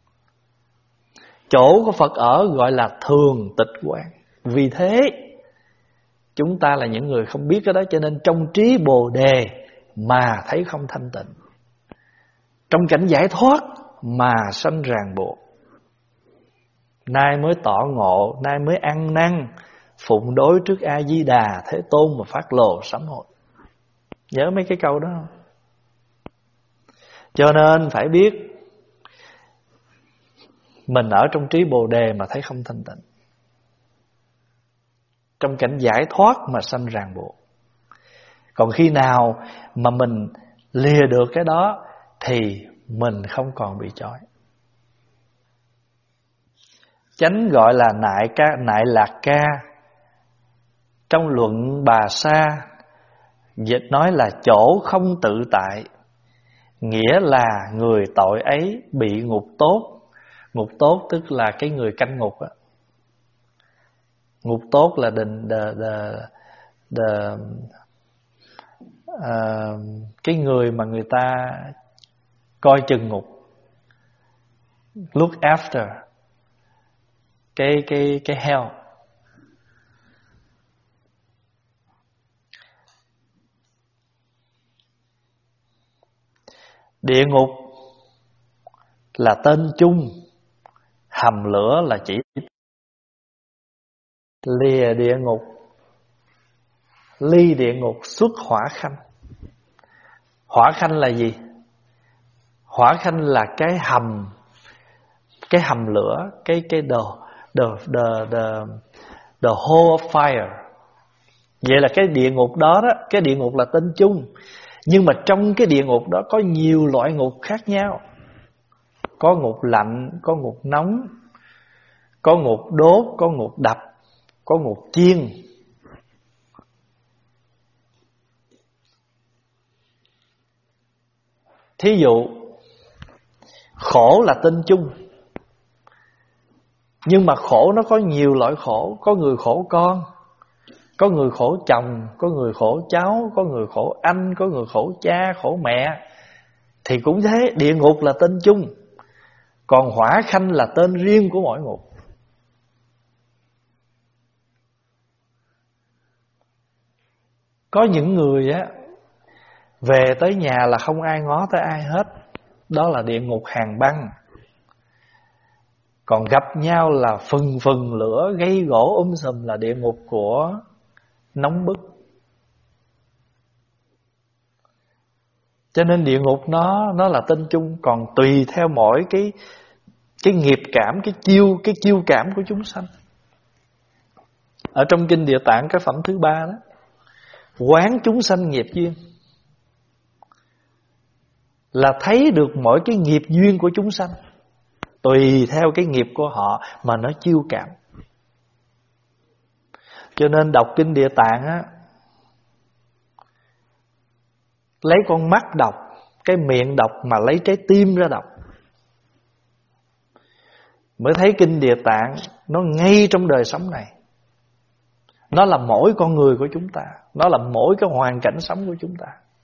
Chỗ của Phật ở gọi là thường tịch quang. Vì thế chúng ta là những người không biết cái đó, cho nên trong trí Bồ Đề mà thấy không thanh tịnh, trong cảnh giải thoát mà sanh ràng buộc. Nay mới tỏ ngộ, nay mới ăn năn, phụng đối trước A Di Đà Thế Tôn mà phát lồ sám hối. Nhớ mấy cái câu đó không? Cho nên phải biết mình ở trong trí Bồ Đề mà thấy không thanh tịnh, trong cảnh giải thoát mà sanh ràng buộc. Còn khi nào mà mình lìa được cái đó thì mình không còn bị trói. Chánh gọi là nại ca, nại lạc ca. Trong luận Bà Sa dịch nói là chỗ không tự tại, nghĩa là người tội ấy bị ngục tốt. Ngục tốt tức là cái người canh ngục á. Ngục tốt là the, the, the, the, uh, cái người mà người ta coi chừng ngục, look after cái cái cái hell. Địa ngục là tên chung, hầm lửa là chỉ lìa địa ngục, ly địa ngục xuất hỏa khanh. Hỏa khanh là gì? Hỏa khanh là cái hầm, cái hầm lửa, cái cái the the the the the hole of fire. Vậy là cái địa ngục đó đó, cái địa ngục là tên chung, nhưng mà trong cái địa ngục đó có nhiều loại ngục khác nhau. Có ngục lạnh, có ngục nóng, có ngục đốt, có ngục đập, có ngục chiên. Thí dụ khổ là tên chung, nhưng mà khổ nó có nhiều loại khổ. Có người khổ con, có người khổ chồng, có người khổ cháu, có người khổ anh, có người khổ cha, khổ mẹ. Thì cũng thế, địa ngục là tên chung, còn hỏa khanh là tên riêng của mỗi ngục. Có những người á, về tới nhà là không ai ngó tới ai hết, đó là địa ngục hàng băng. Còn gặp nhau là phừng phừng lửa, gây gỗ um sùm là địa ngục của nóng bức. Cho nên địa ngục nó nó là tên chung, còn tùy theo mỗi cái cái nghiệp cảm, cái chiêu cái chiêu cảm của chúng sanh. Ở trong kinh Địa Tạng cái phẩm thứ ba đó, quán chúng sanh nghiệp duyên, là thấy được mỗi cái nghiệp duyên của chúng sanh, tùy theo cái nghiệp của họ mà nó chiêu cảm. Cho nên đọc kinh Địa Tạng á, lấy con mắt đọc, cái miệng đọc, mà lấy trái tim ra đọc, mới thấy kinh Địa Tạng nó ngay trong đời sống này. Nó là mỗi con người của chúng ta, nó là mỗi cái hoàn cảnh sống của chúng ta.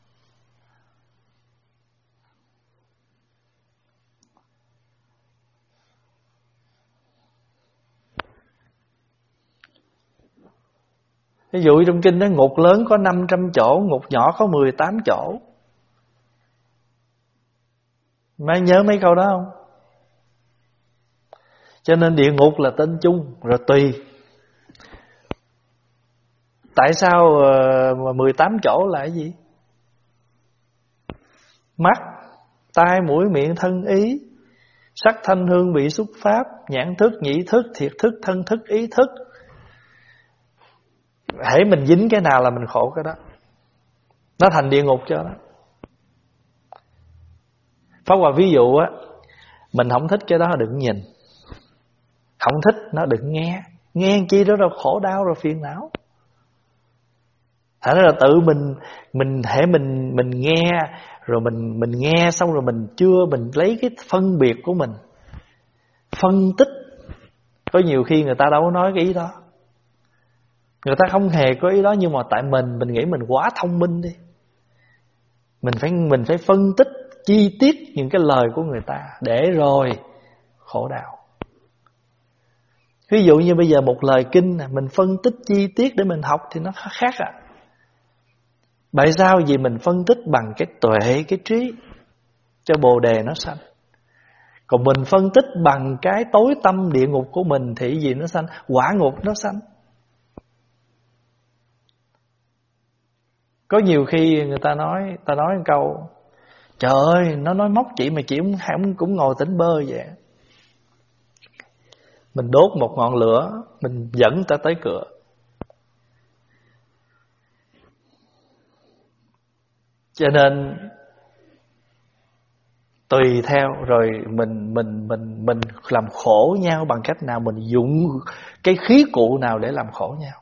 Ví dụ trong kinh đó, ngục lớn có năm trăm chỗ, ngục nhỏ có mười tám chỗ. Mấy nhớ mấy câu đó không? Cho nên địa ngục là tên chung, rồi tùy. Tại sao mà mười tám chỗ là cái gì? Mắt, tai, mũi, miệng, thân, ý, sắc, thanh, hương, vị, xúc, pháp, nhãn thức, nhĩ thức, thiệt thức, thân thức, ý thức. Hễ mình dính cái nào là mình khổ cái đó, nó thành địa ngục cho đó. Pháp Hòa ví dụ á, mình không thích cái đó đừng nhìn, không thích nó đừng nghe. Nghe chi đó đâu khổ đau rồi phiền não. Thành ra là tự mình mình hễ mình mình nghe rồi mình mình nghe xong rồi mình chưa mình lấy cái phân biệt của mình phân tích. Có nhiều khi người ta đâu có nói cái ý đó, người ta không hề có ý đó, nhưng mà tại mình mình nghĩ mình quá thông minh đi, mình phải mình phải phân tích chi tiết những cái lời của người ta để rồi khổ đau. Ví dụ như bây giờ một lời kinh mình phân tích chi tiết để mình học thì nó khác à. Tại sao? Vì mình phân tích bằng cái tuệ, cái trí cho bồ đề nó sanh. Còn mình phân tích bằng cái tối tâm địa ngục của mình thì gì nó sanh? Quả ngục nó sanh. Có nhiều khi người ta nói, ta nói một câu: trời ơi, nó nói móc chị mà chị cũng, cũng, cũng ngồi tỉnh bơ vậy. Mình đốt một ngọn lửa, mình dẫn ta tới cửa. Cho nên tùy theo rồi mình mình mình mình làm khổ nhau bằng cách nào, mình dụng cái khí cụ nào để làm khổ nhau.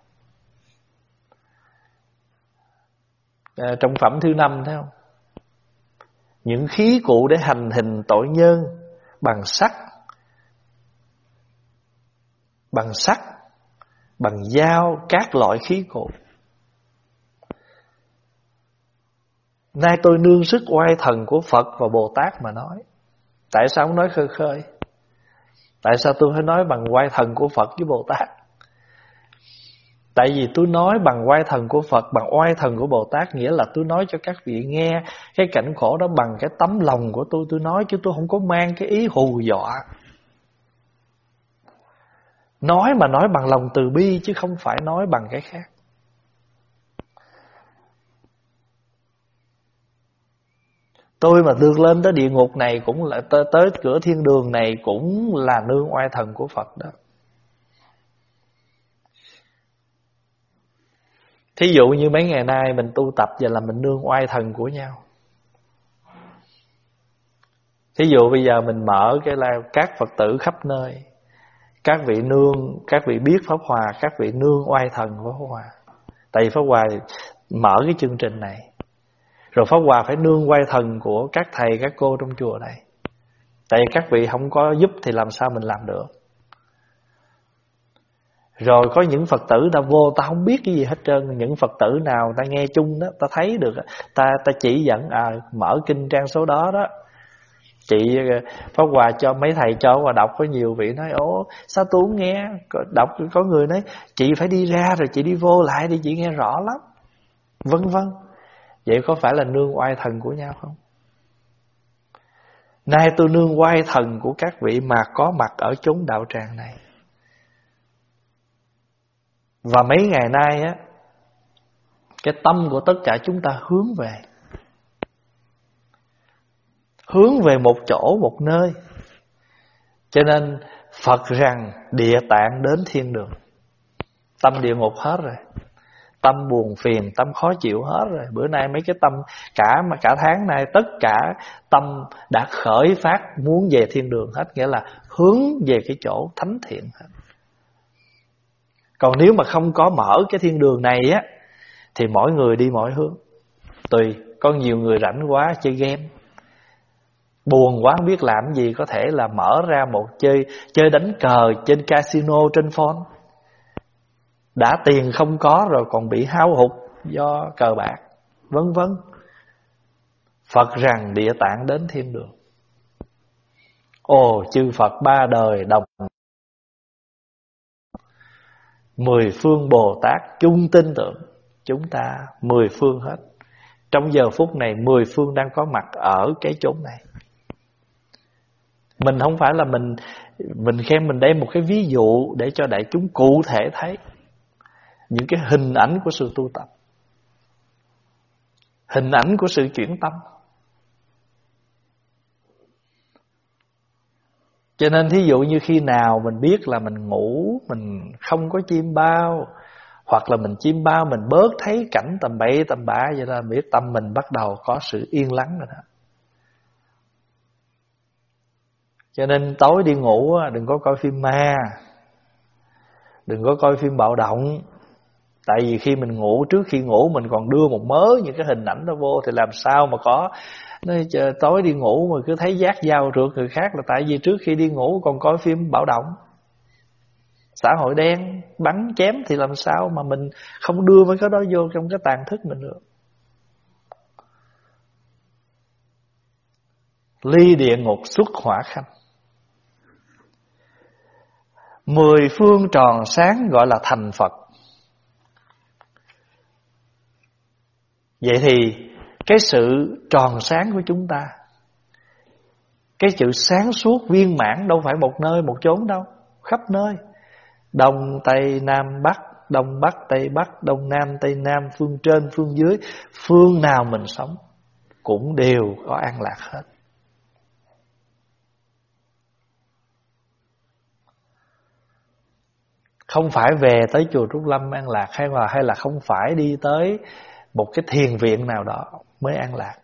À, trong phẩm thứ năm thấy không? Những khí cụ để hành hình tội nhân bằng sắc, bằng sắc, bằng dao, các loại khí cụ. Nay tôi nương sức oai thần của Phật và Bồ Tát mà nói. Tại sao không nói khơi khơi? Tại sao tôi phải nói bằng oai thần của Phật với Bồ Tát? Tại vì tôi nói bằng oai thần của Phật, bằng oai thần của Bồ Tát, nghĩa là tôi nói cho các vị nghe cái cảnh khổ đó bằng cái tấm lòng của tôi. Tôi nói chứ tôi không có mang cái ý hù dọa. Nói mà nói bằng lòng từ bi chứ không phải nói bằng cái khác. Tôi mà được lên tới địa ngục này cũng là tới, tới cửa thiên đường này cũng là nương oai thần của Phật đó. Thí dụ như mấy ngày nay mình tu tập và là mình nương oai thần của nhau. Thí dụ bây giờ mình mở cái là các Phật tử khắp nơi, các vị nương, các vị biết Pháp Hòa, các vị nương oai thần của Pháp Hòa. Tại vì Pháp Hòa mở cái chương trình này, rồi Pháp Hòa phải nương oai thần của các thầy, các cô trong chùa này. Tại vì các vị không có giúp thì làm sao mình làm được. Rồi có những Phật tử ta vô, ta không biết cái gì hết trơn. Những Phật tử nào ta nghe chung đó, ta thấy được, ta ta chỉ dẫn, à, mở kinh trang số đó đó. Chị Pháp Hòa cho mấy thầy cho và đọc, có nhiều vị nói: ồ, sao tôi không nghe? Đọc có người nói: chị phải đi ra rồi chị đi vô lại để chị nghe rõ lắm. Vân vân. Vậy có phải là nương oai thần của nhau không? Nay tôi nương oai thần của các vị mà có mặt ở chốn đạo tràng này. Và mấy ngày nay á, cái tâm của tất cả chúng ta hướng về, hướng về một chỗ, một nơi. Cho nên Phật rằng địa tạng đến thiên đường. Tâm địa ngục hết rồi, tâm buồn phiền, tâm khó chịu hết rồi. Bữa nay mấy cái tâm cả mà cả tháng nay tất cả tâm đã khởi phát muốn về thiên đường hết, nghĩa là hướng về cái chỗ thánh thiện hết. Còn nếu mà không có mở cái thiên đường này á, thì mỗi người đi mỗi hướng. Tùy, có nhiều người rảnh quá chơi game, buồn quá không biết làm gì, có thể là mở ra một chơi chơi đánh cờ trên casino, trên phone. Đã tiền không có rồi còn bị hao hụt do cờ bạc, vân vân. Phật rằng địa tạng đến thiên đường. Ồ, chư Phật ba đời đồng, mười phương Bồ Tát chung tin tưởng. Chúng ta mười phương hết. Trong giờ phút này mười phương đang có mặt ở cái chốn này. Mình không phải là mình Mình khen mình đem một cái ví dụ để cho đại chúng cụ thể thấy những cái hình ảnh của sự tu tập, hình ảnh của sự chuyển tâm. Cho nên thí dụ như khi nào mình biết là mình ngủ, mình không có chim bao, hoặc là mình chim bao mình bớt thấy cảnh tầm bậy tầm bạ, vậy là biết tâm mình bắt đầu có sự yên lắng rồi đó. Cho nên tối đi ngủ đừng có coi phim ma, đừng có coi phim bạo động. Tại vì khi mình ngủ, trước khi ngủ mình còn đưa một mớ những cái hình ảnh đó vô, thì làm sao mà có nói, tối đi ngủ mà cứ thấy giác dao rượt người khác, là tại vì trước khi đi ngủ còn coi phim bạo động, xã hội đen, bắn chém, thì làm sao mà mình không đưa mấy cái đó vô trong cái tàn thức mình được. Ly địa ngục xuất hỏa khanh, mười phương tròn sáng gọi là thành Phật. Vậy thì cái sự tròn sáng của chúng ta, cái sự sáng suốt viên mãn đâu phải một nơi một chốn đâu, khắp nơi, Đông Tây Nam Bắc Đông Bắc, Tây Bắc, Đông Nam, Tây Nam, phương trên, phương dưới, phương nào mình sống cũng đều có an lạc hết. Không phải về tới chùa Trúc Lâm an lạc, hay là hay là không phải đi tới một cái thiền viện nào đó mới an lạc.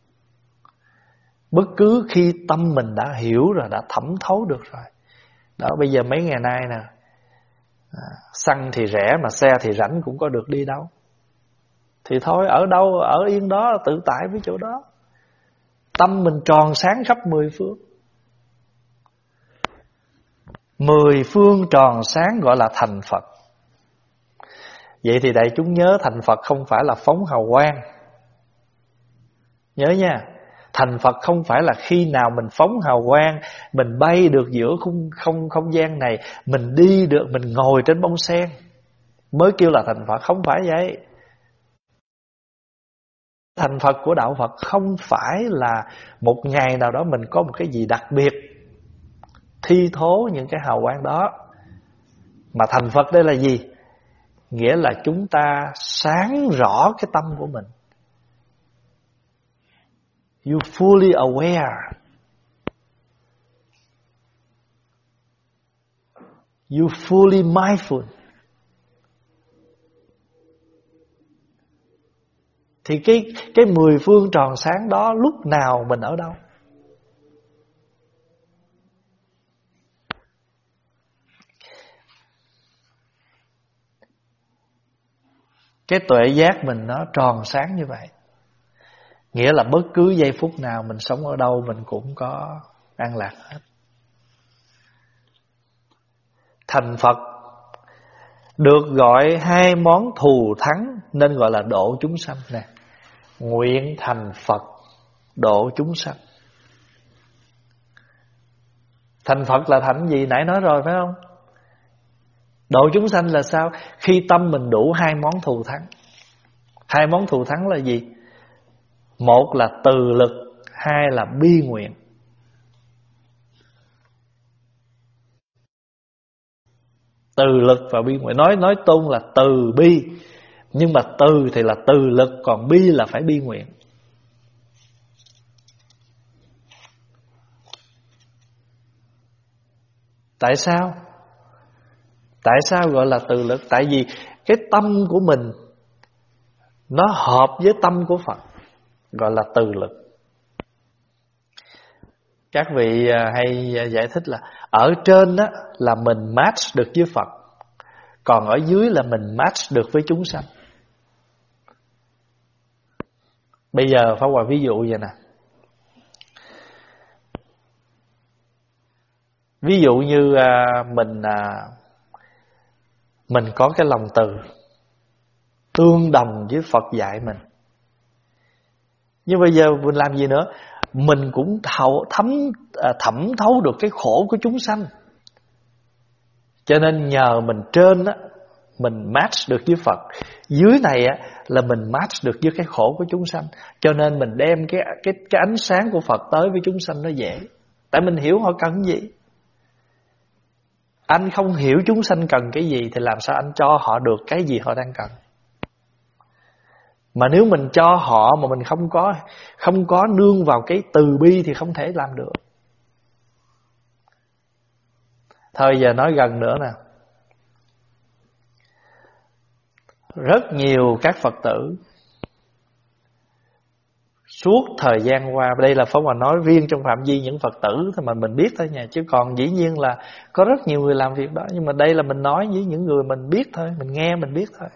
Bất cứ khi tâm mình đã hiểu rồi, đã thẩm thấu được rồi. Đó, bây giờ mấy ngày nay nè, à, xăng thì rẻ mà xe thì rảnh cũng có được đi đâu. Thì thôi, ở đâu ở yên đó, tự tại với chỗ đó. Tâm mình tròn sáng khắp mười phương. Mười phương tròn sáng gọi là thành Phật. Vậy thì đại chúng nhớ, thành Phật không phải là phóng hào quang. Nhớ nha, thành Phật không phải là khi nào mình phóng hào quang, mình bay được giữa không, không, không gian này, mình đi được, mình ngồi trên bông sen mới kêu là thành Phật. Không phải vậy. Thành Phật của đạo Phật không phải là một ngày nào đó mình có một cái gì đặc biệt thi thố những cái hào quang đó. Mà thành Phật đây là gì? Nghĩa là chúng ta sáng rõ cái tâm của mình. You fully aware. You fully mindful. Thì cái cái mười phương tròn sáng đó lúc nào mình ở đâu? Cái tuệ giác mình nó tròn sáng như vậy, nghĩa là bất cứ giây phút nào mình sống ở đâu mình cũng có an lạc hết. Thành Phật được gọi hai món thù thắng nên gọi là độ chúng sanh nè. Nguyện thành Phật, độ chúng sanh. Thành Phật là thành gì? Nãy nói rồi phải không? Độ chúng sanh là sao? Khi tâm mình đủ hai món thù thắng. Hai món thù thắng là gì? Một là từ lực, hai là bi nguyện. Từ lực và bi nguyện. Nói nói tôn là từ bi, nhưng mà từ thì là từ lực, còn bi là phải bi nguyện. Tại sao? Tại sao gọi là từ lực? Tại vì cái tâm của mình nó hợp với tâm của Phật, gọi là từ lực. Các vị hay giải thích là ở trên đó là mình match được với Phật, còn ở dưới là mình match được với chúng sanh. Bây giờ Pháp Hòa ví dụ vậy nè. Ví dụ như mình Mình có cái lòng từ tương đồng với Phật dạy mình. Nhưng bây giờ mình làm gì nữa? Mình cũng thấu, thấm, thẩm thấu được cái khổ của chúng sanh. Cho nên nhờ mình trên á, mình match được với Phật. Dưới này á, là mình match được với cái khổ của chúng sanh. Cho nên mình đem cái, cái, cái ánh sáng của Phật tới với chúng sanh nó dễ. Tại mình hiểu họ cần gì. Anh không hiểu chúng sanh cần cái gì thì làm sao anh cho họ được cái gì họ đang cần. Mà nếu mình cho họ mà mình không có không có nương vào cái từ bi thì không thể làm được. Thôi giờ nói gần nữa nè. Rất nhiều các Phật tử suốt thời gian qua, đây là Pháp Hòa nói riêng trong phạm vi những Phật tử thì mà mình biết thôi nha, chứ còn dĩ nhiên là có rất nhiều người làm việc đó, nhưng mà đây là mình nói với những người mình biết thôi, mình nghe mình biết thôi.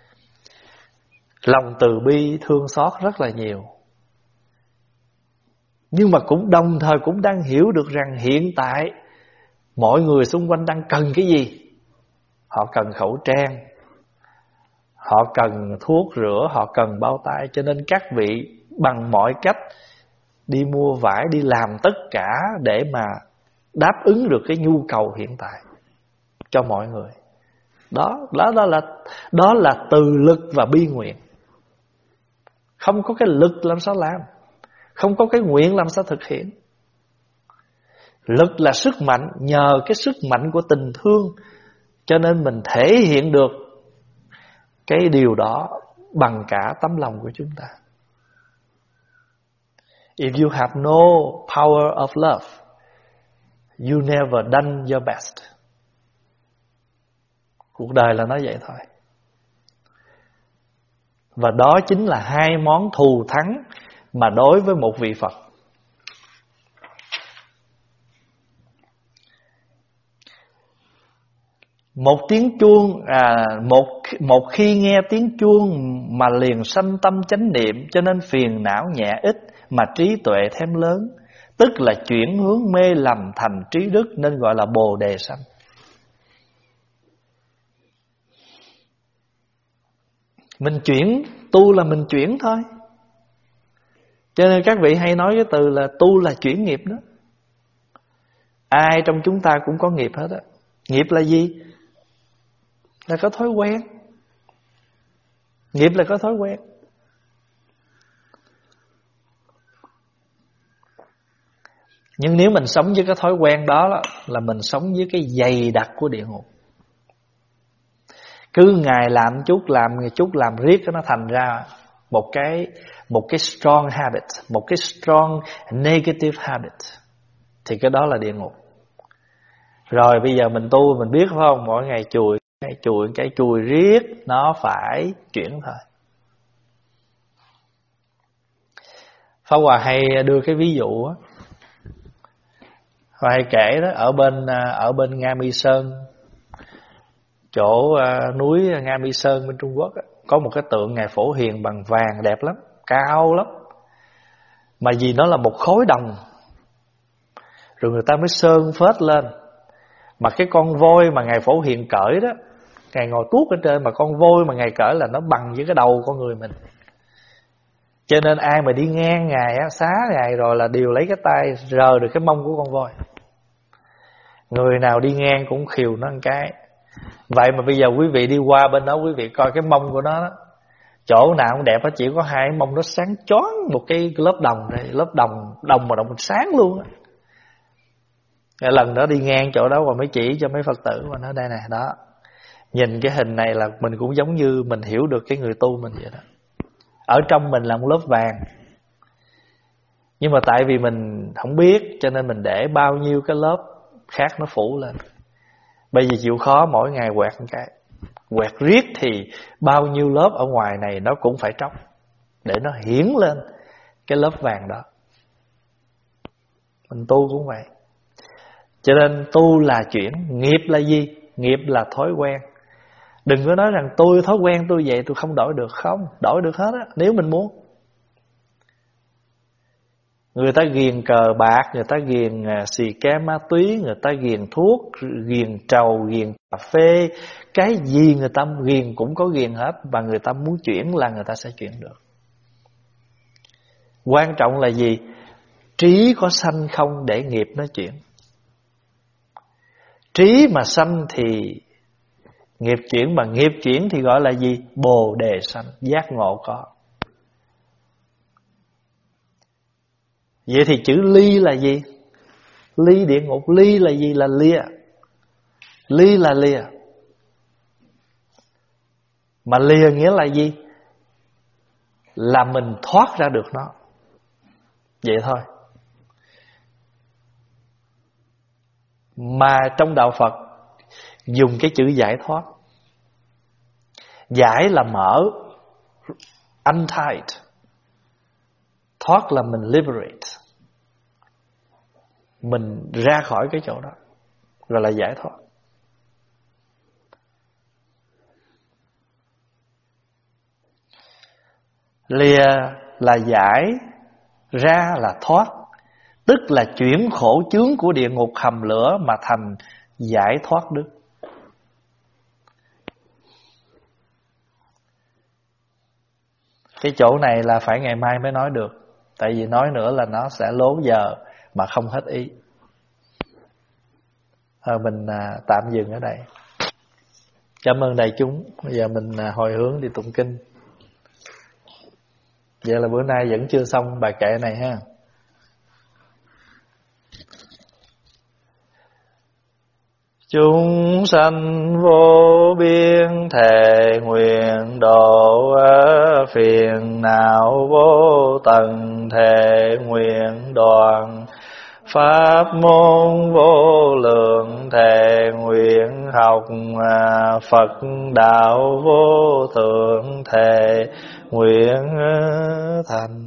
Lòng từ bi thương xót rất là nhiều, nhưng mà cũng đồng thời cũng đang hiểu được rằng hiện tại mọi người xung quanh đang cần cái gì. Họ cần khẩu trang, họ cần thuốc rửa, họ cần bao tay. Cho nên các vị bằng mọi cách đi mua vải, đi làm tất cả để mà đáp ứng được cái nhu cầu hiện tại cho mọi người. Đó, đó, đó là đó là từ lực và bi nguyện. Không có cái lực làm sao làm, không có cái nguyện làm sao thực hiện. Lực là sức mạnh, nhờ cái sức mạnh của tình thương cho nên mình thể hiện được cái điều đó bằng cả tấm lòng của chúng ta. If you have no power of love, you never done your best. Cuộc đời là nói vậy thôi. Và đó chính là hai món thù thắng mà đối với một vị Phật. Một tiếng chuông à, một một khi nghe tiếng chuông mà liền sanh tâm chánh niệm, cho nên phiền não nhẹ ít mà trí tuệ thêm lớn, tức là chuyển hướng mê lầm thành trí đức, nên gọi là Bồ đề sanh. Mình chuyển, tu là mình chuyển thôi. Cho nên các vị hay nói cái từ là tu là chuyển nghiệp đó. Ai trong chúng ta cũng có nghiệp hết á. Nghiệp là gì? Là có thói quen. Nghiệp là có thói quen. Nhưng nếu mình sống với cái thói quen đó, đó là mình sống với cái dày đặc của địa ngục. Cứ ngày làm chút, làm chút, làm riết nó thành ra một cái một cái strong habit, một cái strong negative habit, thì cái đó là địa ngục. Rồi bây giờ mình tu mình biết phải không? Mỗi ngày chùi cái chùi cái chùi riết, nó phải chuyển thôi. Pháp Hòa hay đưa cái ví dụ á, Hòa hay kể đó, ở bên ở bên Nga Mi Sơn, chỗ uh, núi Nga Mi Sơn bên Trung Quốc á, có một cái tượng Ngài Phổ Hiền bằng vàng đẹp lắm, cao lắm, mà vì nó là một khối đồng, rồi người ta mới sơn phết lên. Mà cái con voi mà Ngài Phổ Hiền cởi đó, Ngài ngồi tuốt ở trên, mà con voi mà Ngài cởi là nó bằng với cái đầu con người mình. Cho nên ai mà đi ngang Ngài á, xá Ngài rồi là đều lấy cái tay rờ được cái mông của con voi. Người nào đi ngang cũng khiều nó một cái. Vậy mà bây giờ quý vị đi qua bên đó, quý vị coi cái mông của nó đó, chỗ nào cũng đẹp á, chỉ có hai mông nó sáng chói một cái lớp đồng đây, lớp đồng đồng mà đồng sáng luôn á. Cái lần đó đi ngang chỗ đó và mới chỉ cho mấy Phật tử, và nói đây nè, đó, nhìn cái hình này là mình cũng giống như mình hiểu được cái người tu mình vậy đó. Ở trong mình là một lớp vàng, nhưng mà tại vì mình không biết, cho nên mình để bao nhiêu cái lớp khác nó phủ lên. Bây giờ chịu khó mỗi ngày quẹt một cái, quẹt riết thì bao nhiêu lớp ở ngoài này nó cũng phải tróc, để nó hiển lên cái lớp vàng đó. Mình tu cũng vậy. Cho nên tu là chuyển. Nghiệp là gì? Nghiệp là thói quen. Đừng có nói rằng tôi thói quen tôi vậy tôi không đổi được. Không, đổi được hết á, nếu mình muốn. Người ta ghiền cờ bạc, người ta ghiền xì ke ma túy, người ta ghiền thuốc, ghiền trầu, ghiền cà phê. Cái gì người ta ghiền cũng có ghiền hết. Và người ta muốn chuyển là người ta sẽ chuyển được. Quan trọng là gì? Trí có sanh không để nghiệp nó chuyển. Trí mà sanh thì nghiệp chuyển, mà nghiệp chuyển thì gọi là gì? Bồ đề sanh, giác ngộ có. Vậy thì chữ ly là gì? Ly địa ngục, ly là gì? Là lìa. Ly là lìa. Mà lìa nghĩa là gì? Là mình thoát ra được nó. Vậy thôi. Mà trong đạo Phật dùng cái chữ giải thoát. Giải là mở, untied. Thoát là mình liberate, mình ra khỏi cái chỗ đó, gọi là giải thoát. Lìa là giải, ra là thoát, tức là chuyển khổ chướng của địa ngục hầm lửa mà thành giải thoát đức. Cái chỗ này là phải ngày mai mới nói được, tại vì nói nữa là nó sẽ lố giờ mà không hết ý. Thôi mình à, tạm dừng ở đây. Cảm ơn đại chúng. Bây giờ mình à, hồi hướng đi tụng kinh. Vậy là bữa nay vẫn chưa xong bài kệ này ha. Chúng sanh vô biên thệ nguyện độ phiền não vô tận thệ nguyện đoàn pháp môn vô lượng thệ nguyện học Phật đạo vô thượng thệ nguyện thành.